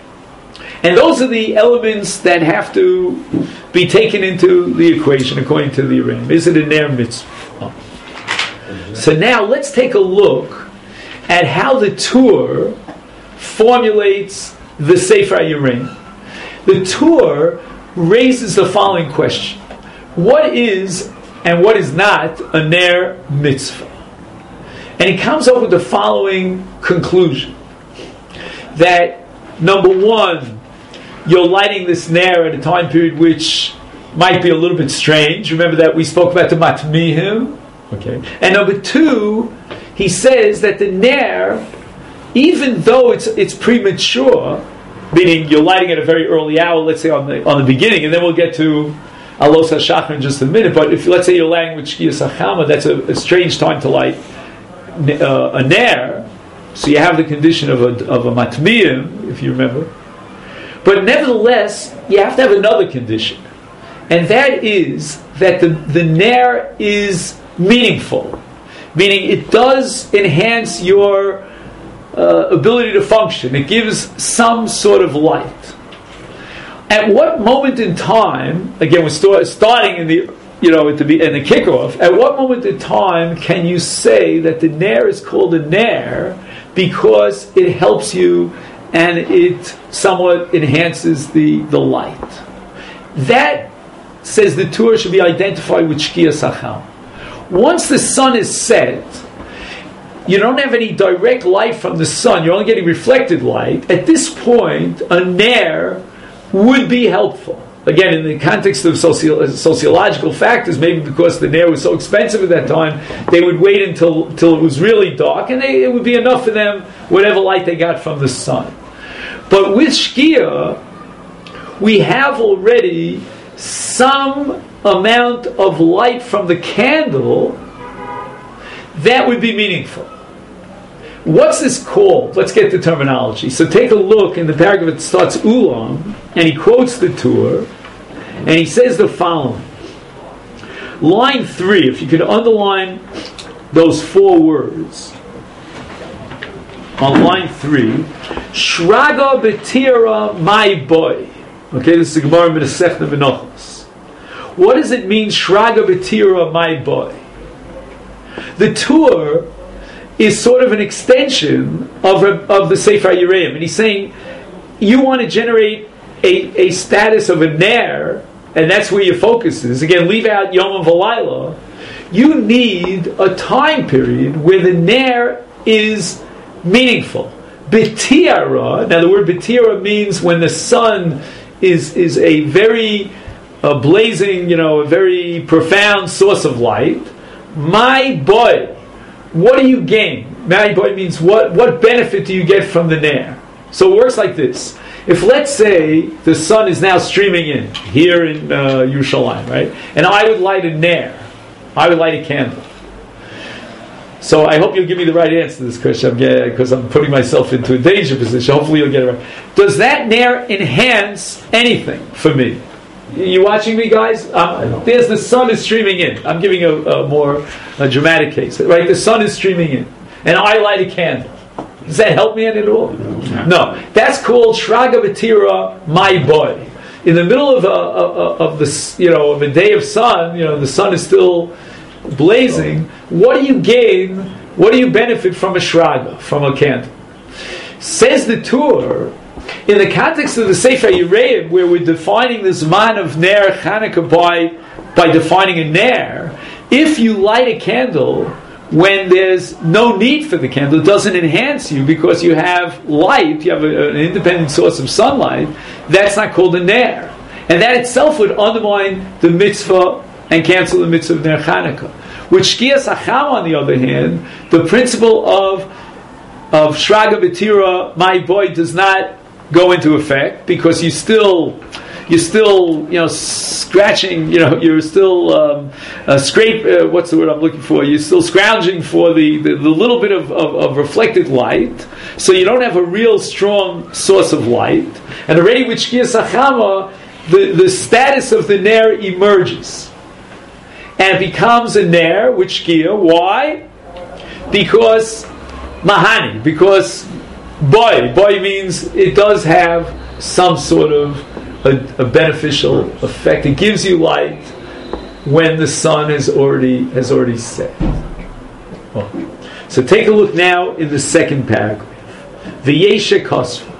And those are the elements that have to be taken into the equation according to the Yereim. Is it a Ner mitzvah? Oh. So now let's take a look at how the Tur formulates the Sefer Yereim. The Tur raises the following question: what is and what is not a Ner mitzvah? And he comes up with the following conclusion: that number one, you're lighting this Ner at a time period which might be a little bit strange. Remember that we spoke about the Matmihim, Okay, and number two, he says that the ner, even though it's it's premature, meaning you're lighting at a very early hour, let's say on the on the beginning, and then we'll get to Alos HaShachar in just a minute. But if let's say you're lighting with Shkias HaChama, that's a, a strange time to light uh, a ner. So you have the condition of a of a matmiyim, if you remember. But nevertheless, you have to have another condition, and that is that the the ner is meaningful, meaning it does enhance your uh, ability to function. It gives some sort of light. At what moment in time, again, we're st- starting in the, you know, at the in the kickoff. At what moment in time can you say that the ner is called a ner because it helps you and it somewhat enhances the the light? That, says the Torah, should be identified with Shkias HaChama. Once the sun is set, you don't have any direct light from the sun, you're only getting reflected light. At this point, a ner would be helpful. Again, in the context of socio- sociological factors, maybe because the ner was so expensive at that time, they would wait until, until it was really dark, and they, it would be enough for them, whatever light they got from the sun. But with Shkia, we have already some amount of light from the candle that would be meaningful. What's this called? Let's get the terminology. So take a look in the paragraph. It starts Ulam, and he quotes the Torah, and he says the following. Line three, if you could underline those four words on line three, Shraga betira my boy. Okay, this is the Gemara Menasechta Menachos. What does it mean, Shraga betira my boy? The Torah is sort of an extension of, of the Sefer Yereim. And he's saying, you want to generate a, a status of a ner, and that's where your focus is. Again, leave out Yom V'Layla. You need a time period where the ner is meaningful. Betiara, now the word betiara means when the sun is, is a very uh, blazing, you know, a very profound source of light. My boy, what do you gain? My boy means what, what benefit do you get from the ner? So it works like this. If, let's say, the sun is now streaming in here in uh, Yerushalayim, right? And I would light a ner. I would light a candle. So I hope you'll give me the right answer to this question, because I'm putting myself into a danger position. Hopefully you'll get it right. Does that ner enhance anything for me? You watching me, guys? Um, there's the sun is streaming in. I'm giving a, a more a dramatic case, right? The sun is streaming in, and I light a candle. Does that help me any at all? No. no. That's called Shraga B'tira, my boy. In the middle of a, a, of the you know of a day of sun, you know the sun is still blazing. What do you gain? What do you benefit from a shraga, from a candle? Says the Torah, in the context of the Sefer Yereim, where we're defining this man of Ner Chanukah by by defining a Ner, if you light a candle when there's no need for the candle, it doesn't enhance you because you have light, you have a, an independent source of sunlight, that's not called a Ner. And that itself would undermine the mitzvah and cancel the mitzvah of Ner Chanukah. With Shkias HaChama, on the other hand, the principle of of Shraga B'tira, my boy, does not go into effect because you still you're still you know scratching, you know you're still um, uh, scrape. Uh, what's the word I'm looking for? You're still scrounging for the, the, the little bit of, of, of reflected light, so you don't have a real strong source of light. And already with Shkias HaChama, the the status of the ner emerges. And it becomes a ner with shkia. Why? Because mahani. Because boy. Boy means it does have some sort of a, a beneficial effect. It gives you light when the sun has already has already set. Oh. So take a look now in the second paragraph. V'yesha kosva.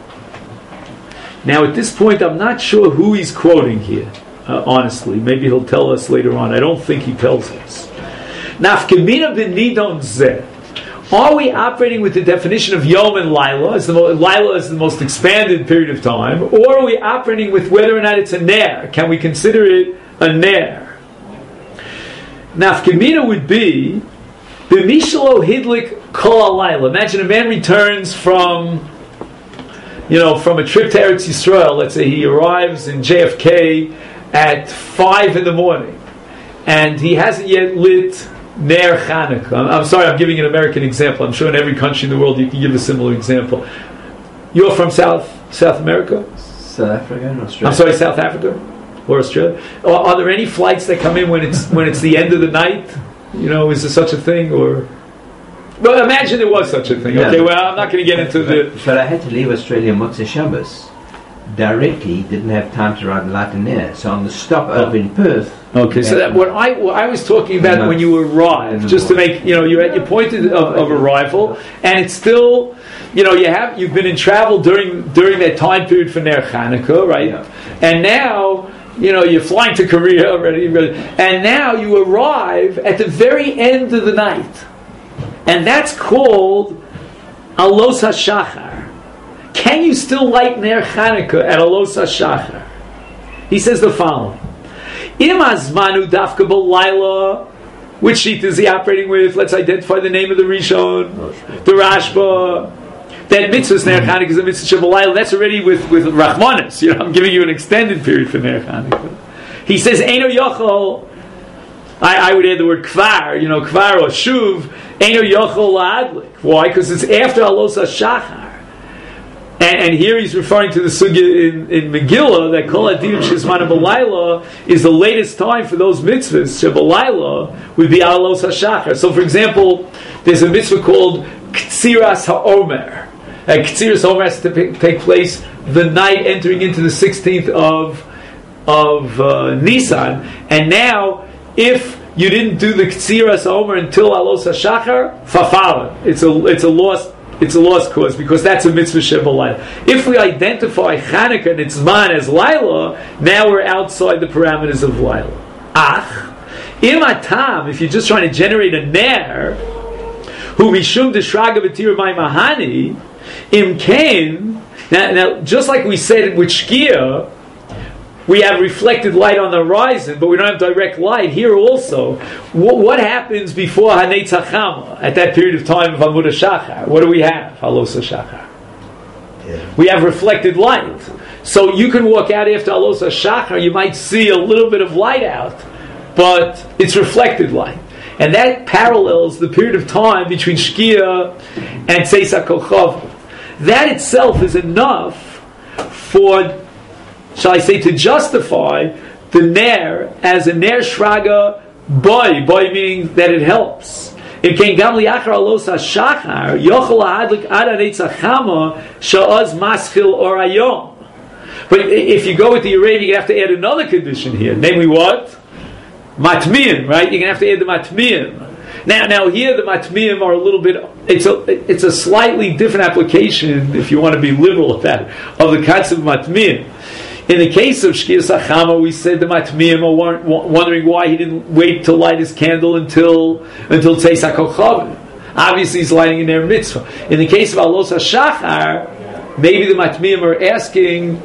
Now at this point, I'm not sure who he's quoting here. Uh, honestly, maybe he'll tell us later on. I don't think he tells us. Nafkamina b'nidon zeh. Are we operating with the definition of Yom and Laila, as the mo- Laila is the most expanded period of time, or are we operating with whether or not it's a ner? Can we consider it a ner? nafkamina would be the mishalo hidlik kol alayla. Imagine a man returns from, you know, from a trip to Eretz Yisrael. Let's say he arrives in J F K at five in the morning, and he hasn't yet lit Ner Chanukah. I'm, I'm sorry, I'm giving an American example. I'm sure in every country in the world you can give a similar example. You're from South South America? South Africa and Australia. I'm sorry, South Africa or Australia. Are, are there any flights that come in when it's when it's the end of the night? You know, is there such a thing? Or well, imagine there was such a thing. Yeah. Okay, well, I'm not going to get into the. But I had to leave Australia Motzei Shabbos. Directly, didn't have time to ride and light and there. So on the stop over in Perth. Okay, so that what I what I was talking about No. when you arrive, just to make you know you're at your point of, of arrival, and it's still, you know, you have you've been in travel during during that time period for Ner Chanukah, right? Yeah. And now you know you're flying to Korea already, and now you arrive at the very end of the night, and that's called Alos HaShachar. Can you still light Ner Chanukah at Alos HaShachar? He says the following. Im azmanu dafka b'layla. Which sheet is he operating with? Let's identify the name of the Rishon, the Rashba. That mitzvah's Ner Chanukah is a mitzvah b'layla. That's already with with Rachmanis. You know, I'm giving you an extended period for Ner Chanukah. He says Eino Yochol. I, I would add the word kvar. You know, kvar or shuv. Eino Yochol la'adlik. Why? Because it's after Alos HaShachar. And, and here he's referring to the sugya in, in Megillah that Kol Adinim Shizmana B'Layla is the latest time for those mitzvahs. Sheb'Layla would be Alos HaShachar. So, for example, there's a mitzvah called Ktsiras HaOmer. And Ktsiras HaOmer has to p- take place the night entering into the sixteenth of of uh, Nisan. And now, if you didn't do the Ktsiras HaOmer until Alos HaShachar, Fafala. It's a it's a lost. It's a lost cause because that's a mitzvah shebalayla. If we identify Chanukah and its man as Laila, now we're outside the parameters of Laila. Ach, im atam, if you're just trying to generate a ner, who mishum deshraga v'tira mai mahani, im kain. Now, now, just like we said with Shkia, we have reflected light on the horizon, but we don't have direct light. Here also, what, what happens before Hanei Tzachama, at that period of time of Amud HaShachar? What do we have? Alos HaShachar. Yeah. We have reflected light. So you can walk out after Alos HaShachar, you might see a little bit of light out, but it's reflected light. And that parallels the period of time between Shkia and Tzeis HaKochav. That itself is enough for, shall I say, to justify the Ner as a Ner Shraga boy, boy meaning that it helps. If came gam liachar alos hashachar, yochel lahadlik ad anetzachama sha'az maschil or ayom. But if you go with the Arabian, you have to add another condition here, namely what? Matmiyim, right? You're going to have to add the matmiyim. Now, now here the matmiyim are a little bit. It's a it's a slightly different application, if you want to be liberal about it, of the concept of matmiyim. In the case of Shkia Sachama, we said the Matmiyim are wondering why he didn't wait to light his candle until until Tzeis HaKochavim. Obviously, he's lighting in their mitzvah. In the case of Alos HaShachar, maybe the Matmiyim are asking,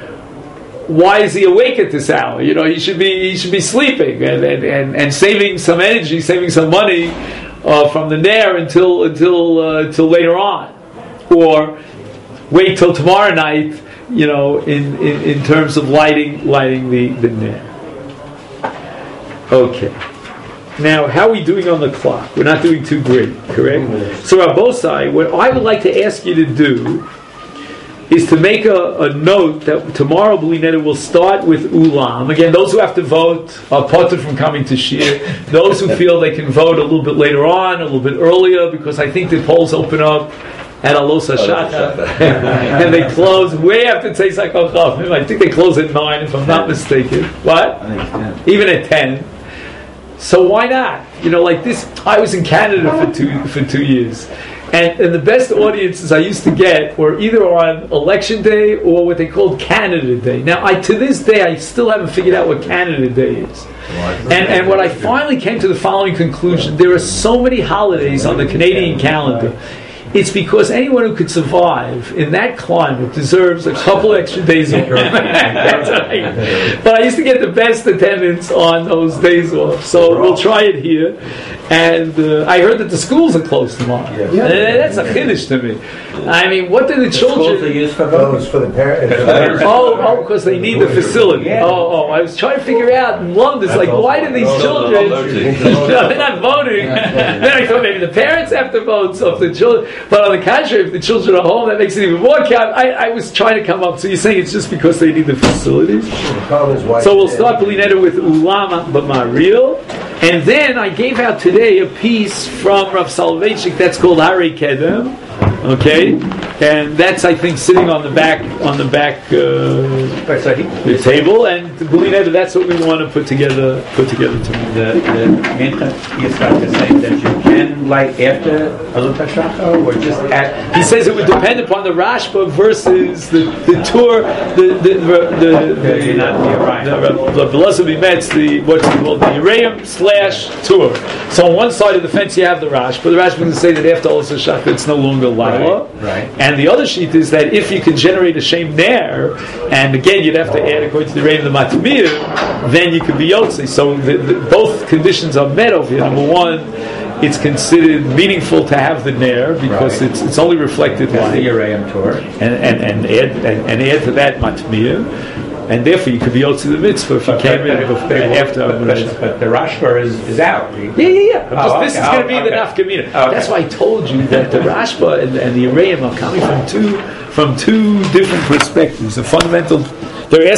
why is he awake at this hour? You know, he should be he should be sleeping and and, and, and saving some energy, saving some money uh, from the Ner until until uh, until later on, or wait till tomorrow night. You know, in, in, in terms of lighting lighting the, the Ner. Okay. Now, how are we doing on the clock? We're not doing too great, correct? So, Rabbosai, what I would like to ask you to do is to make a, a note that tomorrow, B'lineta, will start with Ulam. Again, those who have to vote are parted from coming to Shir. Those who feel they can vote a little bit later on, a little bit earlier, because I think the polls open up at Alos HaShachar, and they close way after Tzeis HaKochavim. I think they close at nine, if I'm not mistaken. What? Even at ten. So why not? You know, like this. I was in Canada for two for two years, and, and the best audiences I used to get were either on Election Day or what they called Canada Day. Now, I to this day I still haven't figured out what Canada Day is. And and what I finally came to the following conclusion: there are so many holidays on the Canadian calendar. It's because anyone who could survive in that climate deserves a couple extra days off. That's right. But I used to get the best attendance on those days off, so we'll try it here. And uh, I heard that the schools are closed tomorrow. Yeah. Yeah. And that's a chiddush to me. I mean, what do the, the children? Schools are used for Those for the parents. Oh, oh, because they need the facility. Yeah. Oh, oh, I was trying to figure out in London, it's like, why do these No, children? no, No, they're not voting. Then I thought maybe the parents have to vote, so if the children. But on the contrary, if the children are home, that makes it even more count. I, I was trying to come up. So you're saying it's just because they need the facilities? The problem is why- So we'll start Belinetta with Ulama B'Maril, and then I gave out today a piece from Rav Soloveitchik that's called Harei Kedem. Okay, and that's I think sitting on the back on the back uh, Right, so he, the table, and Belinetta, that's what we want to put together put together tonight. the the Mincha Yitzchak is saying that you can light after Alut HaShachar or just at. He says it would depend upon the Rashba versus the, the tour, the the the the, Okay, not the Orion. the, the philosophy Metz, the what's it called, the Ureim slash tour. So on one side of the fence you have the Rashba. The Rashba can say that after Alus HaShachar it's no longer Laila. Right, right. And the other sheet is that if you can generate a Shem Ner, and again you'd have to add according to the Ureim the Matmir, then you could be Yotze. So the, the, both conditions are met over here. Number one, it's considered meaningful to have the Ner because Right. it's it's only reflected That's light, the Uraim tour. and and and add and, and add to that Matmir, and therefore you could be Yotze the mitzvah if you But, came but, in but, before, after. but, but, but the Rashba is, is out. Yeah, yeah, yeah. But Oh, just, this okay. is going to Oh, be the okay. nafkamina. Okay. That's why I told you that the Rashba and, and the Ureim are coming from two from two different perspectives. The fundamental, they're asking